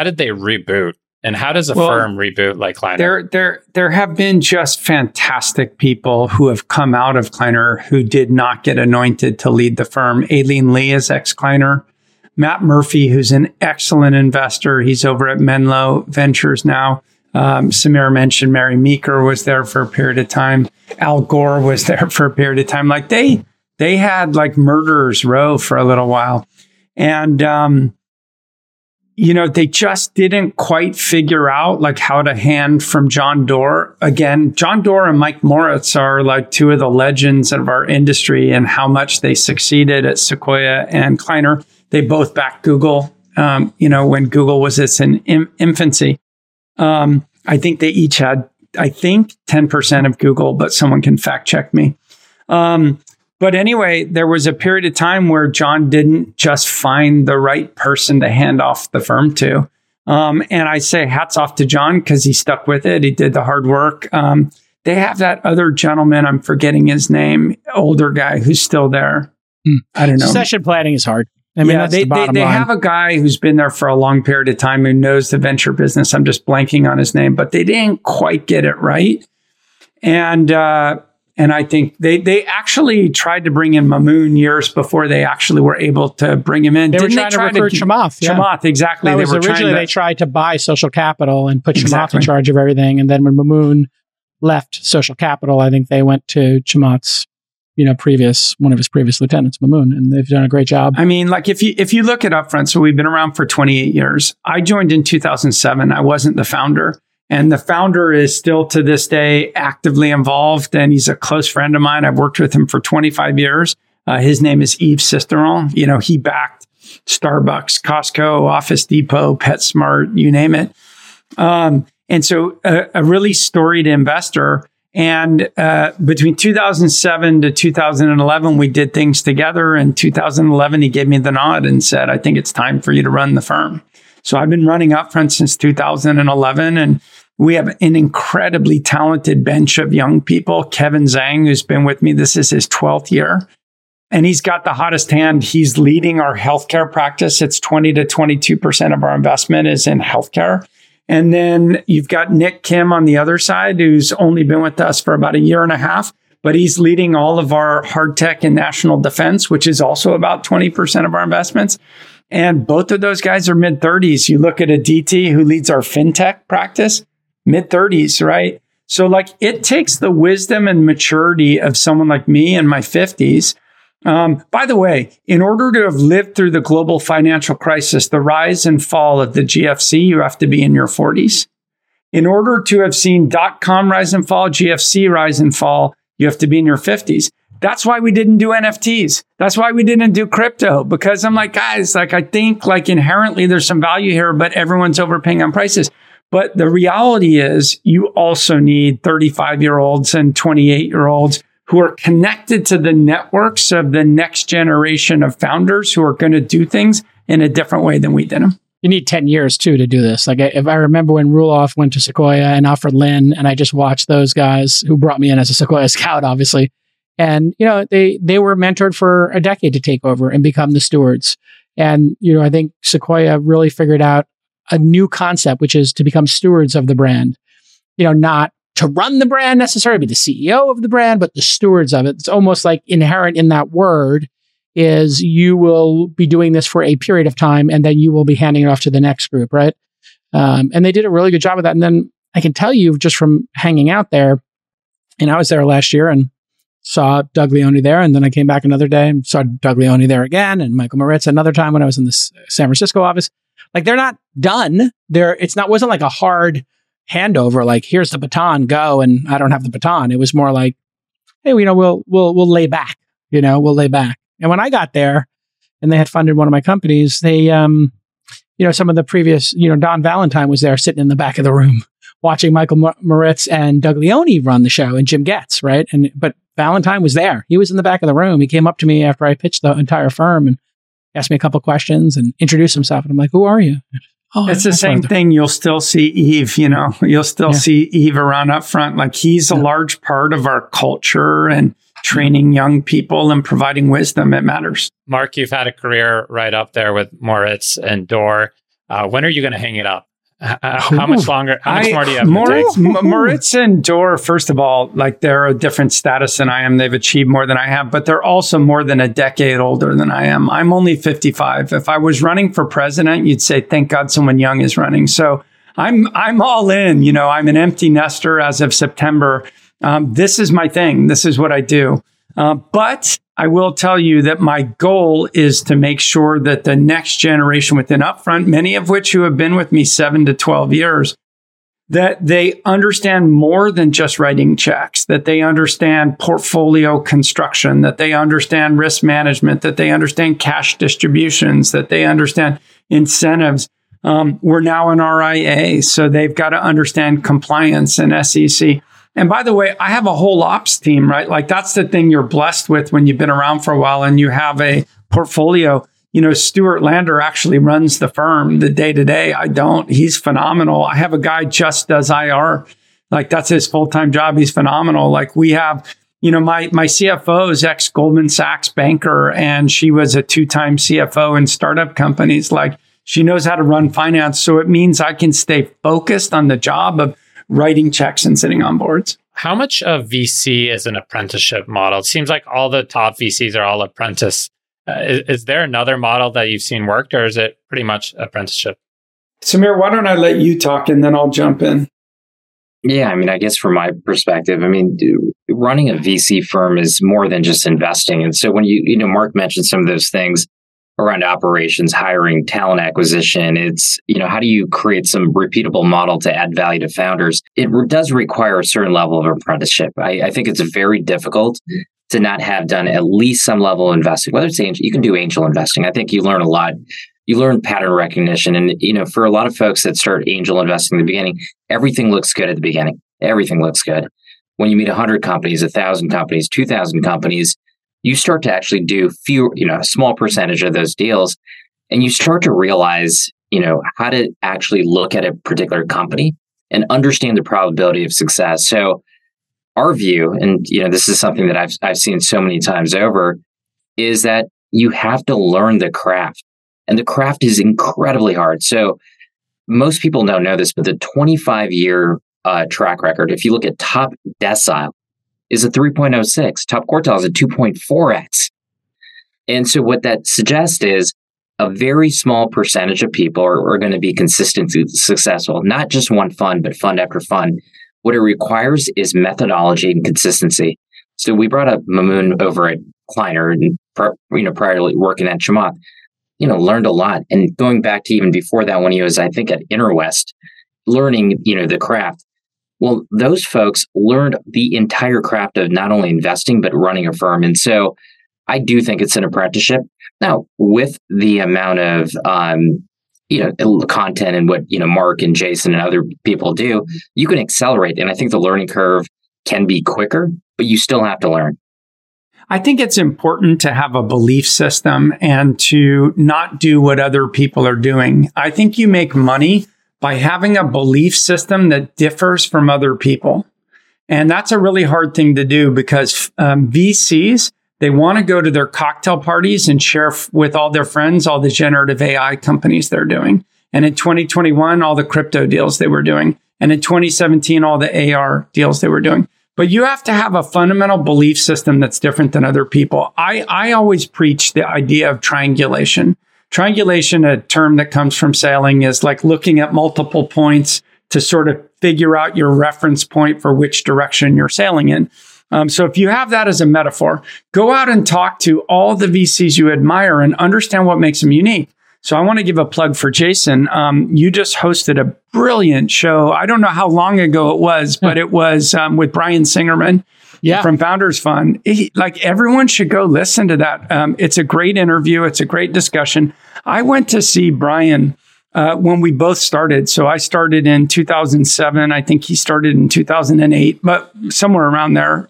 reboot? And how does a firm reboot like Kleiner? There have been just fantastic people who have come out of Kleiner who did not get anointed to lead the firm. Aileen Lee is ex-Kleiner. Matt Murphy, who's an excellent investor. He's over at Menlo Ventures now. Samir mentioned Mary Meeker was there for a period of time. Al Gore was there for a period of time. Like they had like murderers row for a little while. And, they just didn't quite figure out like how to hand from John Doerr. Again, John Doerr and Mike Moritz are like two of the legends of our industry and how much they succeeded at Sequoia and Kleiner. They both backed Google, when Google was in infancy. I think they each had, 10% of Google, but someone can fact check me. But anyway, there was a period of time where John didn't just find the right person to hand off the firm to. And I say hats off to John because he stuck with it. He did the hard work. They have that other gentleman, I'm forgetting his name, older guy who's still there. I don't know. Succession planning is hard. I mean, that's the bottom line. Have a guy who's been there for a long period of time who knows the venture business. I'm just blanking on his name, but they didn't quite get it right. And I think they actually tried to bring in Mamoun years before they actually were able to bring him in. They were trying to recruit Chamath. Yeah. Chamath, exactly. They tried to buy Social Capital and put Chamath in charge of everything. And then when Mamoun left Social Capital, I think they went to Chamath's, one of his previous lieutenants, Mamoun, and they've done a great job. I mean, like if you look at Upfront, so we've been around for 28 years. I joined in 2007. I wasn't the founder. And the founder is still to this day actively involved, and he's a close friend of mine. I've worked with him for 25 years. His name is Yves Sisteron. He backed Starbucks, Costco, Office Depot, PetSmart, you name it. And so a really storied investor. And between 2007 to 2011, we did things together. In 2011, he gave me the nod and said, I think it's time for you to run the firm. So I've been running Upfront since 2011, and we have an incredibly talented bench of young people. Kevin Zhang, who's been with me, this is his 12th year, and he's got the hottest hand. He's leading our healthcare practice. It's 20 to 22% of our investment is in healthcare. And then you've got Nick Kim on the other side, who's only been with us for about a year and a half, but he's leading all of our hard tech and national defense, which is also about 20% of our investments. And both of those guys are mid 30s. You look at Aditi, who leads our fintech practice, mid 30s, right? So like it takes the wisdom and maturity of someone like me in my 50s. By the way, in order to have lived through the global financial crisis, the rise and fall of the GFC, you have to be in your 40s. In order to have seen .com rise and fall, GFC rise and fall, you have to be in your 50s. That's why we didn't do NFTs. That's why we didn't do crypto, because I'm like, guys, like I think like inherently there's some value here, but everyone's overpaying on prices. But the reality is you also need 35-year-olds and 28-year-olds who are connected to the networks of the next generation of founders who are going to do things in a different way than we did them. You need 10 years too to do this. Like if I remember when Roelof went to Sequoia and Alfred Lin, and I just watched those guys who brought me in as a Sequoia scout, obviously. And, you know, they were mentored for a decade to take over and become the stewards. And, you know, I think Sequoia really figured out a new concept, which is to become stewards of the brand. You know, not to run the brand necessarily, be the CEO of the brand, but the stewards of it. It's almost like inherent in that word is you will be doing this for a period of time and then you will be handing it off to the next group, right? And they did a really good job of that. And then I can tell you just from hanging out there, and I was there last year and saw Doug Leone there. And then I came back another day and saw Doug Leone there again and Michael Moritz another time when I was in the San Francisco office. Like they're not done. Wasn't like a hard handover. Like here's the baton, go. And I don't have the baton. It was more like, hey, you know, we'll lay back, you know, we'll lay back. And when I got there and they had funded one of my companies, they, you know, some of the previous, you know, Don Valentine was there sitting in the back of the room watching Michael Moritz and Doug Leone run the show and Jim Getz, right? But Valentine was there. He was in the back of the room. He came up to me after I pitched the entire firm and asked me a couple questions and introduced himself. And I'm like, who are you? Oh, it's the same thing. You'll still see Eve, you know, you'll still see Eve around up front. Like he's a large part of our culture and training young people and providing wisdom. It matters. Mark, you've had a career right up there with Moritz and Dor. When are you going to hang it up? How much longer? How much more do you have to take? Moritz and Dor, first of all, like they're a different status than I am. They've achieved more than I have, but they're also more than a decade older than I am. I'm only 55. If I was running for president, you'd say, thank God someone young is running. So I'm all in. You know, I'm an empty nester as of September. This is my thing. This is what I do. But I will tell you that my goal is to make sure that the next generation within Upfront, many of which who have been with me 7 to 12 years, that they understand more than just writing checks, that they understand portfolio construction, that they understand risk management, that they understand cash distributions, that they understand incentives. We're now an RIA, so they've got to understand compliance and SEC. And by the way, I have a whole ops team, right? Like that's the thing you're blessed with when you've been around for a while and you have a portfolio. You know, Stuart Lander actually runs the firm the day to day. I don't. He's phenomenal. I have a guy just does IR. Like that's his full-time job. He's phenomenal. Like we have, you know, my CFO is ex-Goldman Sachs banker and she was a 2-time CFO in startup companies. Like she knows how to run finance. So it means I can stay focused on the job of writing checks and sitting on boards. How much of VC is an apprenticeship model? It seems like all the top VCs are all apprentice. Is there another model that you've seen worked, or is it pretty much apprenticeship? Samir, why don't I let you talk and then I'll jump in? Yeah, I mean, I guess from my perspective, I mean, running a VC firm is more than just investing. And so when you know, Mark mentioned some of those things around operations, hiring, talent acquisition. It's, you know, how do you create some repeatable model to add value to founders? It does require a certain level of apprenticeship. I think it's very difficult to not have done at least some level of investing, whether it's angel, you can do angel investing. I think you learn a lot. You learn pattern recognition. And, you know, for a lot of folks that start angel investing in the beginning, everything looks good at the beginning. Everything looks good. When you meet 100 companies, 1,000 companies, 2,000 companies, you start to actually do a small percentage of those deals, and you start to realize, you know, how to actually look at a particular company and understand the probability of success. So our view, and, you know, this is something that I've seen so many times over, is that you have to learn the craft, and the craft is incredibly hard. So most people don't know this, but the 25-year track record, if you look at top decile, is a 3.06. Top quartile is a 2.4x. And so what that suggests is a very small percentage of people are going to be consistently successful, not just one fund, but fund after fund. What it requires is methodology and consistency. So we brought up Mamoon over at Kleiner and prior to working at Chamath, learned a lot. And going back to even before that, when he was, I think, at Interwest, learning, the craft. Well, those folks learned the entire craft of not only investing, but running a firm. And so I do think it's an apprenticeship. Now, with the amount of, content and what, Mark and Jason and other people do, you can accelerate. And I think the learning curve can be quicker, but you still have to learn. I think it's important to have a belief system and to not do what other people are doing. I think you make money by having a belief system that differs from other people. And that's a really hard thing to do because VCs, they want to go to their cocktail parties and share with all their friends all the generative AI companies they're doing. And in 2021, all the crypto deals they were doing. And in 2017, all the AR deals they were doing. But you have to have a fundamental belief system that's different than other people. I always preach the idea of triangulation. Triangulation, a term that comes from sailing, is like looking at multiple points to sort of figure out your reference point for which direction you're sailing in. So if you have that as a metaphor, go out and talk to all the VCs you admire and understand what makes them unique. So I want to give a plug for Jason. You just hosted a brilliant show. I don't know how long ago it was, but it was with Brian Singerman from Founders Fund. Everyone should go listen to that. It's a great interview. It's a great discussion. I went to see Brian when we both started. So I started in 2007. I think he started in 2008, but somewhere around there.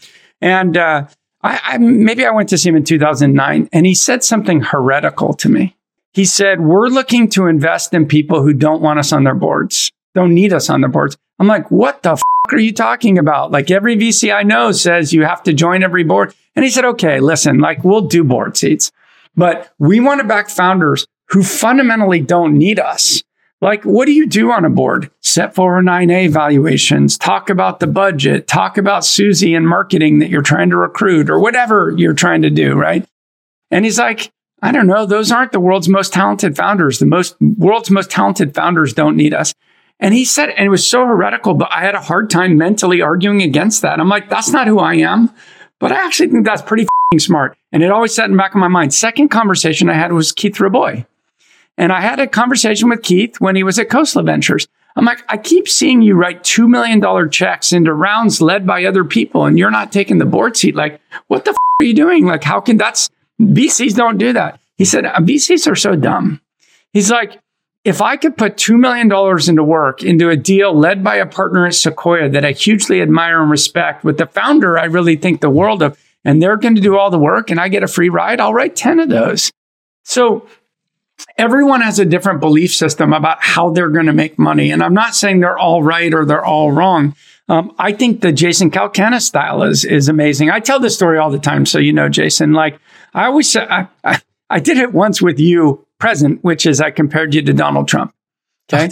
Maybe I went to see him in 2009, and he said something heretical to me. He said, we're looking to invest in people who don't want us on their boards, don't need us on their boards. I'm like, what the are you talking about? Like every VC I know says you have to join every board. And he said, okay, listen, we'll do board seats, but we want to back founders who fundamentally don't need us. Like, what do you do on a board? Set 409A valuations, talk about the budget, talk about Susie and marketing that you're trying to recruit or whatever you're trying to do, right? And he's like, I don't know, those aren't the world's most talented founders. The world's most talented founders don't need us. And he said, and it was so heretical, but I had a hard time mentally arguing against that. I'm like, that's not who I am. But I actually think that's pretty smart. And it always sat in the back of my mind. Second conversation I had was Keith Rabois. And I had a conversation with Keith when he was at Khosla Ventures. I'm like, I keep seeing you write $2 million checks into rounds led by other people, and you're not taking the board seat. Like, what the are you doing? Like, how can VCs don't do that. He said, VCs are so dumb. He's like, if I could put $2 million into work into a deal led by a partner at Sequoia that I hugely admire and respect with the founder I really think the world of, and they're going to do all the work and I get a free ride, I'll write 10 of those. So everyone has a different belief system about how they're going to make money. And I'm not saying they're all right or they're all wrong. I think the Jason Calcana style is amazing. I tell this story all the time. So, Jason, like I always say, I did it once with you present, which is I compared you to Donald Trump. Okay.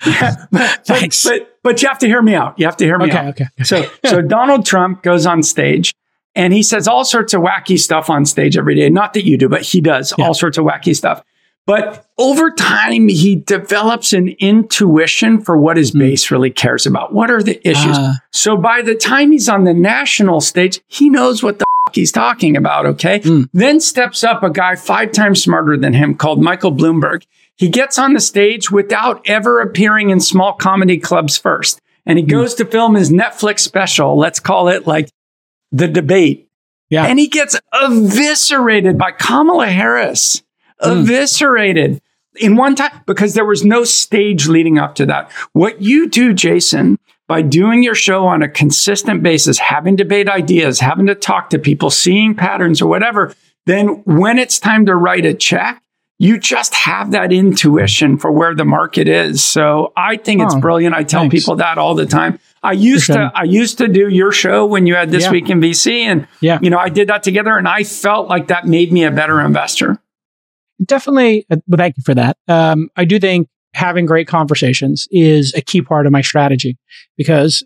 Thanks. But you have to hear me out. You have to hear me out. Okay. So Donald Trump goes on stage and he says all sorts of wacky stuff on stage every day. Not that you do, but he does all sorts of wacky stuff. But over time, he develops an intuition for what his base really cares about. What are the issues? So by the time he's on the national stage, he knows what the he's talking about, okay? Then steps up a guy 5 times smarter than him called Michael Bloomberg. He gets on the stage without ever appearing in small comedy clubs first. And he goes to film his Netflix special. Let's call it like The Debate. Yeah. And he gets eviscerated by Kamala Harris. Eviscerated in one time because there was no stage leading up to that. What you do, Jason, by doing your show on a consistent basis, having debate ideas, having to talk to people, seeing patterns or whatever, then when it's time to write a check, you just have that intuition for where the market is. So I think it's brilliant. I tell people that all the time. I used to do your show when you had This Week in VC, and I did that together, and I felt like that made me a better investor. Definitely. Well, thank you for that. I do think having great conversations is a key part of my strategy because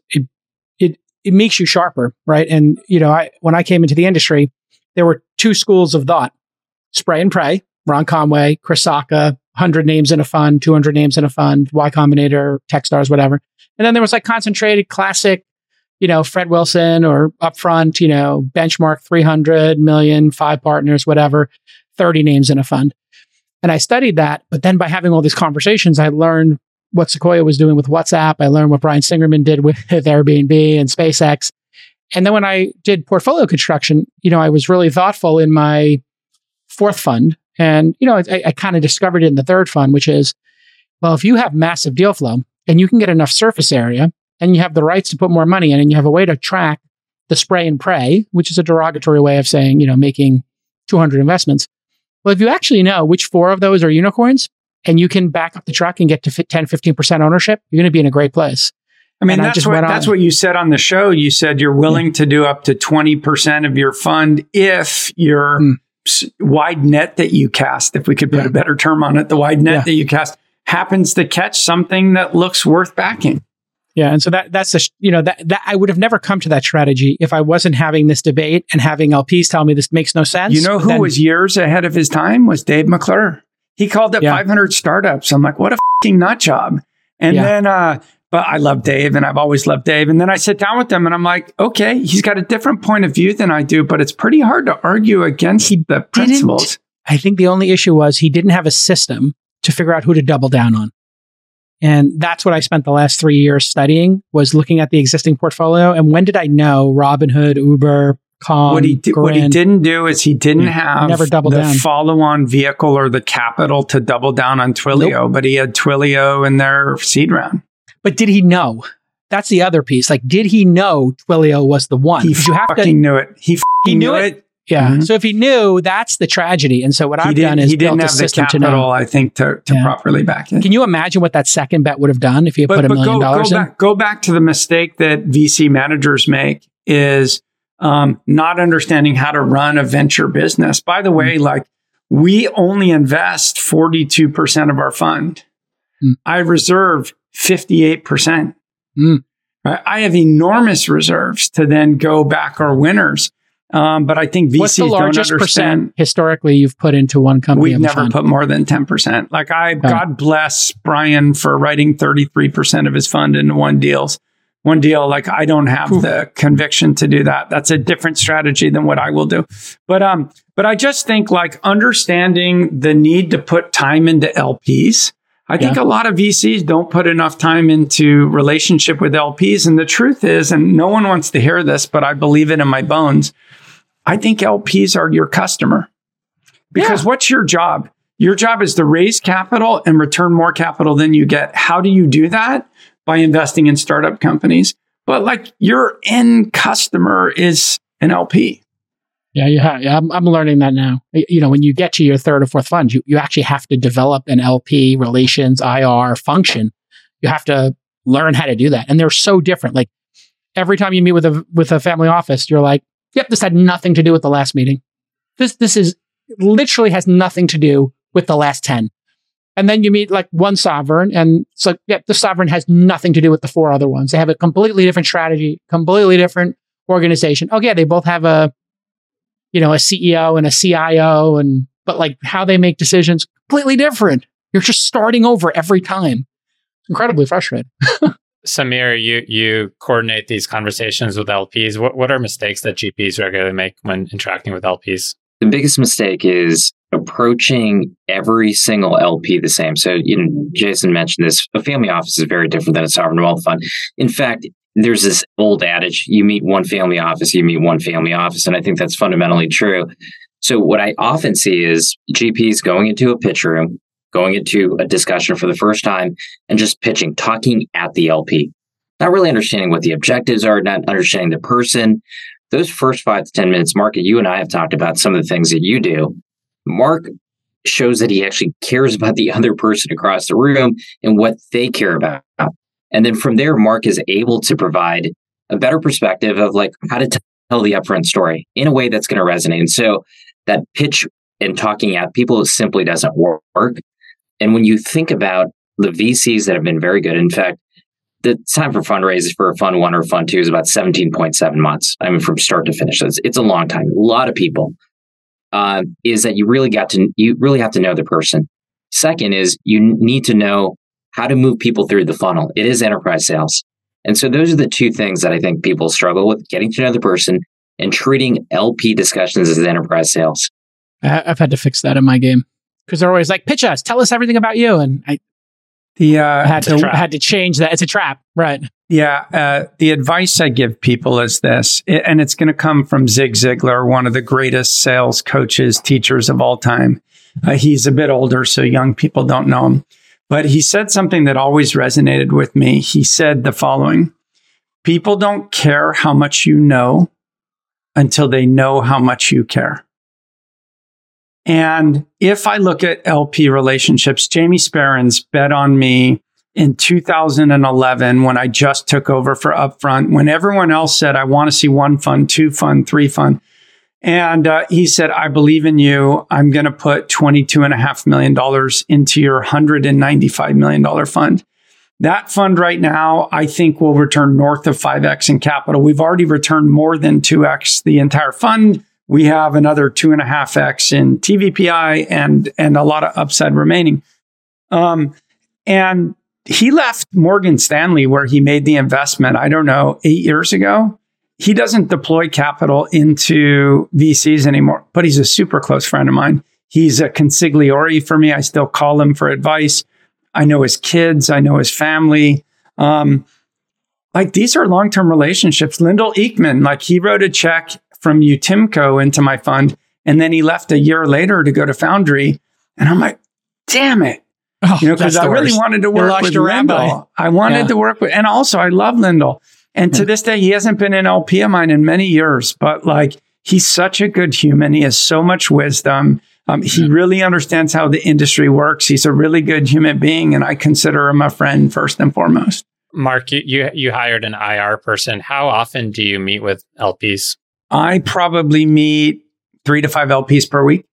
it makes you sharper, right? And when I came into the industry, there were two schools of thought: spray and pray. Ron Conway, Chris Sacca, 100 names in a fund, 200 names in a fund, Y Combinator, Techstars, whatever. And then there was like concentrated, classic, Fred Wilson or Upfront, benchmark 300 million, 5 partners, whatever, 30 names in a fund. And I studied that. But then by having all these conversations, I learned what Sequoia was doing with WhatsApp. I learned what Brian Singerman did with Airbnb and SpaceX. And then when I did portfolio construction, I was really thoughtful in my fourth fund. And, I kind of discovered it in the third fund, which is, well, if you have massive deal flow and you can get enough surface area and you have the rights to put more money in and you have a way to track the spray and pray, which is a derogatory way of saying, making 200 investments. Well, if you actually know which 4 of those are unicorns and you can back up the truck and get to 10, 15% ownership, you're going to be in a great place. I mean, that's what you said on the show. You said you're willing to do up to 20% of your fund if you're wide net that you cast, if we could put a better term on it, the wide net that you cast happens to catch something that looks worth backing. Yeah. And so that's that I would have never come to that strategy if I wasn't having this debate and having LPs tell me this makes no sense. Who was years ahead of his time was Dave McClure. He called it 500 startups. I'm like, what a fucking nut job. And then, but I love Dave and I've always loved Dave. And then I sit down with him and I'm like, okay, he's got a different point of view than I do, but it's pretty hard to argue against the principles. I think the only issue was he didn't have a system to figure out who to double down on. And that's what I spent the last 3 years studying, was looking at the existing portfolio. And when did I know Robinhood, Uber, Calm, what he didn't do is he didn't have the follow-on vehicle or the capital to double down on Twilio, but he had Twilio in their seed round. But did he know? That's the other piece. Like, did he know Twilio was the one? He fucking knew it. He knew it. Yeah. Mm-hmm. So if he knew, that's the tragedy. And so what I've done is built a system to know. He didn't have the capital, I think, to properly back it. Can you imagine what that second bet would have done if he had put $1 million in? Go back to the mistake that VC managers make is not understanding how to run a venture business. By the way, we only invest 42% of our fund. I reserve 58%. Right? I have enormous reserves to then go back our winners. But I think VCs What's the largest don't understand. % historically you've put into one company? We've never put more than 10%. God bless Brian for writing 33% of his fund into one deal. I don't have the conviction to do that. That's a different strategy than what I will do. But I just think understanding the need to put time into LPs. I think a lot of VCs don't put enough time into relationship with LPs. And the truth is, and no one wants to hear this, but I believe it in my bones, I think LPs are your customer. Because what's your job? Your job is to raise capital and return more capital than you get. How do you do that? By investing in startup companies. But your end customer is an LP. Yeah. I'm learning that now. When you get to your third or fourth fund, you actually have to develop an LP relations IR function. You have to learn how to do that. And they're so different. Like every time you meet with a family office, you're like, yep, this had nothing to do with the last meeting. This is literally has nothing to do with the last 10. And then you meet one sovereign and it's like, yep, the sovereign has nothing to do with the 4 other ones. They have a completely different strategy, completely different organization. Oh yeah, they both have a CEO and a CIO, but how they make decisions, completely different. You're just starting over every time. Incredibly frustrating. Samir, you coordinate these conversations with LPs. What are mistakes that GPs regularly make when interacting with LPs? The biggest mistake is approaching every single LP the same. So, Jason mentioned this. A family office is very different than a sovereign wealth fund. In fact, there's this old adage, you meet one family office. And I think that's fundamentally true. So what I often see is GPs going into a pitch room, going into a discussion for the first time and just pitching, talking at the LP, not really understanding what the objectives are, not understanding the person. Those first 5 to 10 minutes, Mark, you and I have talked about some of the things that you do. Mark shows that he actually cares about the other person across the room and what they care about. And then from there, Mark is able to provide a better perspective of how to tell the upfront story in a way that's going to resonate. And so that pitch and talking at people simply doesn't work. And when you think about the VCs that have been very good. In fact, the time for fundraisers for a fund 1 or fund 2 is about 17.7 months. I mean, from start to finish. So it's a long time. A lot of people. Is that you really have to know the person. Second is you need to know how to move people through the funnel. It is enterprise sales. And so those are the two things that I think people struggle with: getting to know the person and treating LP discussions as enterprise sales. I've had to fix that in my game because they're always like, pitch us, tell us everything about you. And I had to change that. It's a trap. Right. Yeah. The advice I give people is this, and it's going to come from Zig Ziglar, one of the greatest sales coaches, teachers of all time. He's a bit older, so young people don't know him. But he said something that always resonated with me. He said the following: people don't care how much you know until they know how much you care. And if I look at LP relationships, Jamie Sperrins bet on me in 2011 when I just took over for Upfront, when everyone else said, I want to see 1 fund, 2 fund, 3 fund. And he said, I believe in you. I'm going to put $22.5 million into your $195 million fund. That fund right now, I think will return north of 5x in capital. We've already returned more than 2x the entire fund. We have another 2.5x in TVPI and a lot of upside remaining. And he left Morgan Stanley, where he made the investment, 8 years ago. He doesn't deploy capital into VCs anymore, but he's a super close friend of mine. He's a consigliere for me. I still call him for advice. I know his kids. I know his family. These are long-term relationships. Lyndall Ekman, he wrote a check from Utimco into my fund, and then he left a year later to go to Foundry. And I'm like, damn it. Because I really wanted to work with Lyndall. I wanted to work with, and also I love Lyndall. And to this day, he hasn't been an LP of mine in many years, but he's such a good human. He has so much wisdom. He really understands how the industry works. He's a really good human being, and I consider him a friend first and foremost. Mark, you hired an IR person. How often do you meet with LPs? I probably meet 3 to 5 LPs per week.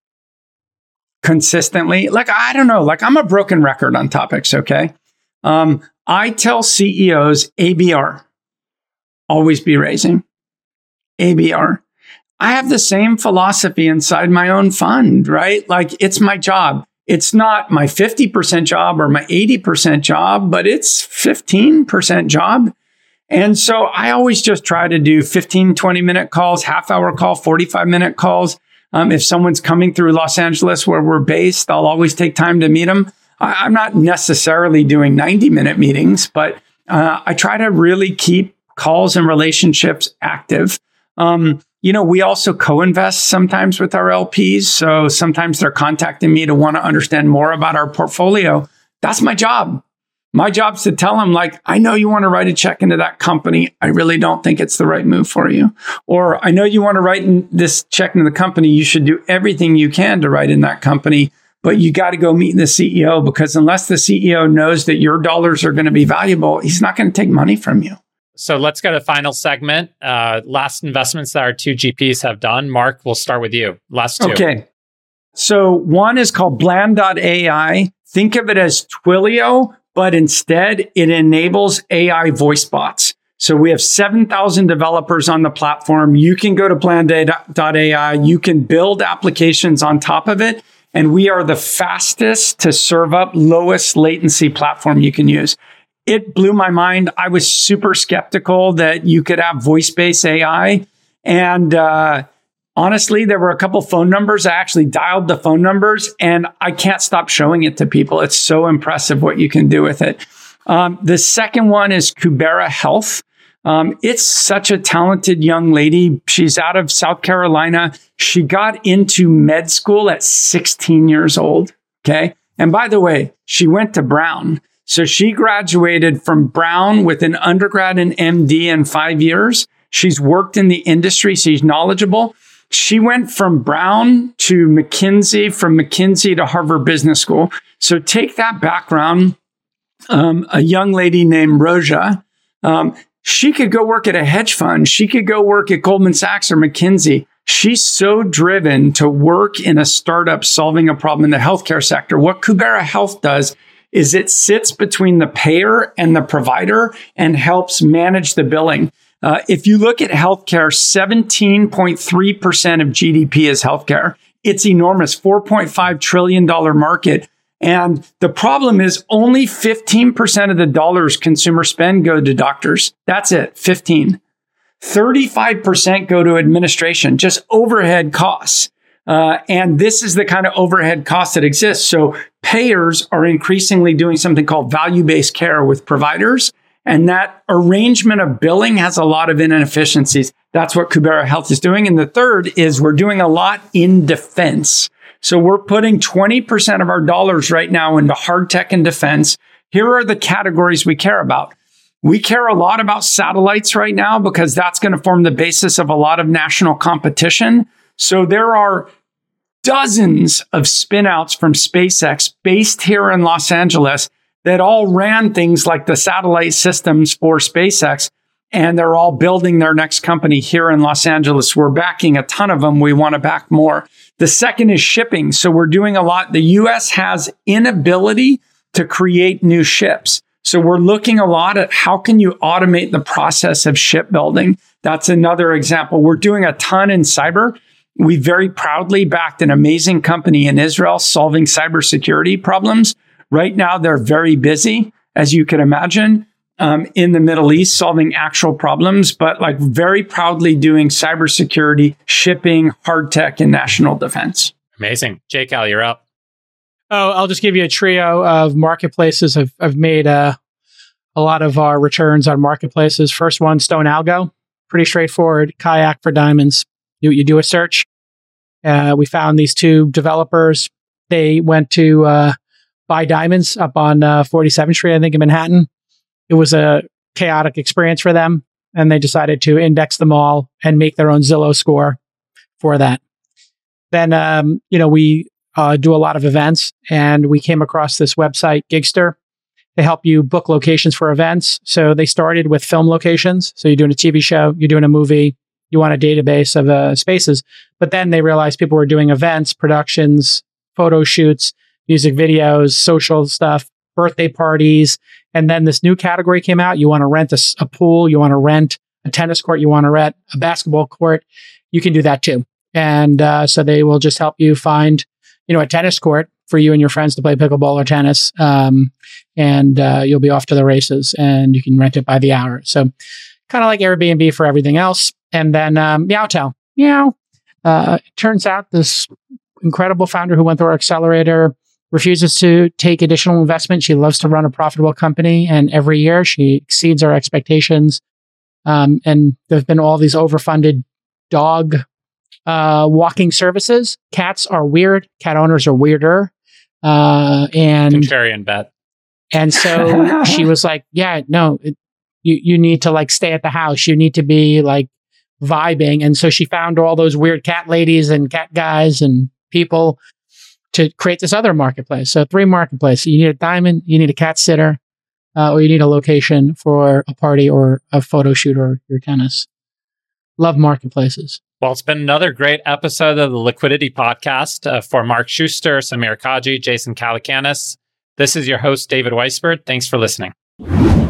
Consistently. I don't know. I'm a broken record on topics, okay? I tell CEOs ABR. Always be raising. ABR. I have the same philosophy inside my own fund, right? It's my job. It's not my 50% job or my 80% job, but it's 15% job. And so I always just try to do 15, 20-minute calls, half-hour call, 45-minute calls. If someone's coming through Los Angeles where we're based, I'll always take time to meet them. I'm not necessarily doing 90-minute meetings, but I try to really keep calls and relationships active. We also co-invest sometimes with our LPs. So sometimes they're contacting me to want to understand more about our portfolio. That's my job. My job's to tell them, I know you want to write a check into that company. I really don't think it's the right move for you. Or I know you want to write this check into the company. You should do everything you can to write in that company. But you got to go meet the CEO, because unless the CEO knows that your dollars are going to be valuable, he's not going to take money from you. So let's go to the final segment. Last investments that our 2 GPs have done. Mark, we'll start with you. Last 2. Okay. So one is called Bland.ai. Think of it as Twilio, but instead it enables AI voice bots. So we have 7,000 developers on the platform. You can go to Bland.ai. You can build applications on top of it. And we are the fastest to serve up lowest latency platform you can use. It blew my mind. I was super skeptical that you could have voice-based AI. And honestly, there were a couple phone numbers. I actually dialed the phone numbers, and I can't stop showing it to people. It's so impressive what you can do with it. The second one is Kubera Health. It's such a talented young lady. She's out of South Carolina. She got into med school at 16 years old. Okay. And by the way, she went to Brown. So she graduated from Brown with an undergrad and MD in 5 years. She's worked in the industry. She's knowledgeable. She went from Brown to McKinsey, from McKinsey to Harvard Business School. So take that background. A young lady named Roja, she could go work at a hedge fund. She could go work at Goldman Sachs or McKinsey. She's so driven to work in a startup solving a problem in the healthcare sector. What Kubera Health does is it sits between the payer and the provider and helps manage the billing. If you look at healthcare, 17.3% of GDP is healthcare. It's enormous, $4.5 trillion market. And the problem is only 15% of the dollars consumer spend go to doctors. That's it, 15. 35% go to administration, just overhead costs. And this is the kind of overhead cost that exists. So payers are increasingly doing something called value-based care with providers. And that arrangement of billing has a lot of inefficiencies. That's what Cubera Health is doing. And the third is we're doing a lot in defense. So we're putting 20% of our dollars right now into hard tech and defense. Here are the categories we care about. We care a lot about satellites right now because that's going to form the basis of a lot of national competition. So there are dozens of spinouts from SpaceX based here in Los Angeles that all ran things like the satellite systems for SpaceX, and they're all building their next company here in Los Angeles. We're backing a ton of them. We want to back more. The second is shipping. So we're doing a lot. The US has inability to create new ships. So we're looking a lot at how can you automate the process of shipbuilding. That's another example. We're doing a ton in cyber. We very proudly backed an amazing company in Israel solving cybersecurity problems. Right now, they're very busy, as you can imagine, in the Middle East, solving actual problems, but like very proudly doing cybersecurity, shipping, hard tech, and national defense. Amazing. Jake Al, you're up. Oh, I'll just give you a trio of marketplaces. I've made a lot of our returns on marketplaces. First one, Stone Algo. Pretty straightforward. Kayak for diamonds. You do a search. We found these two developers. They went to buy diamonds up on 47th Street, I think, in Manhattan. It was a chaotic experience for them, and they decided to index them all and make their own Zillow score for that. Then, we do a lot of events, and we came across this website, Gigster. They help you book locations for events. So they started with film locations. So you're doing a TV show, you're doing a movie, you want a database of spaces. But then they realized people were doing events, productions, photo shoots, music videos, social stuff, birthday parties. And then this new category came out. You want to rent a pool, you want to rent a tennis court, you want to rent a basketball court. You can do that too. And so they will just help you find, a tennis court for you and your friends to play pickleball or tennis. And you'll be off to the races, and you can rent it by the hour. So kind of like Airbnb for everything else. And then Meowtel. Meow. It turns out this incredible founder who went through our accelerator refuses to take additional investment. She loves to run a profitable company, and every year she exceeds our expectations. And there's been all these overfunded dog walking services. Cats are weird. Cat owners are weirder. And Contrarian bet. And so she was like, yeah, no, you need to like stay at the house. You need to be like vibing. And so she found all those weird cat ladies and cat guys and people to create this other marketplace. So 3 marketplaces. You need a diamond, you need a cat sitter, or you need a location for a party or a photo shoot or your tennis. Love marketplaces. Well, it's been another great episode of the Liquidity Podcast for Mark Schuster, Samir Kaji, Jason Calacanis. This is your host, David Weisbord. Thanks for listening.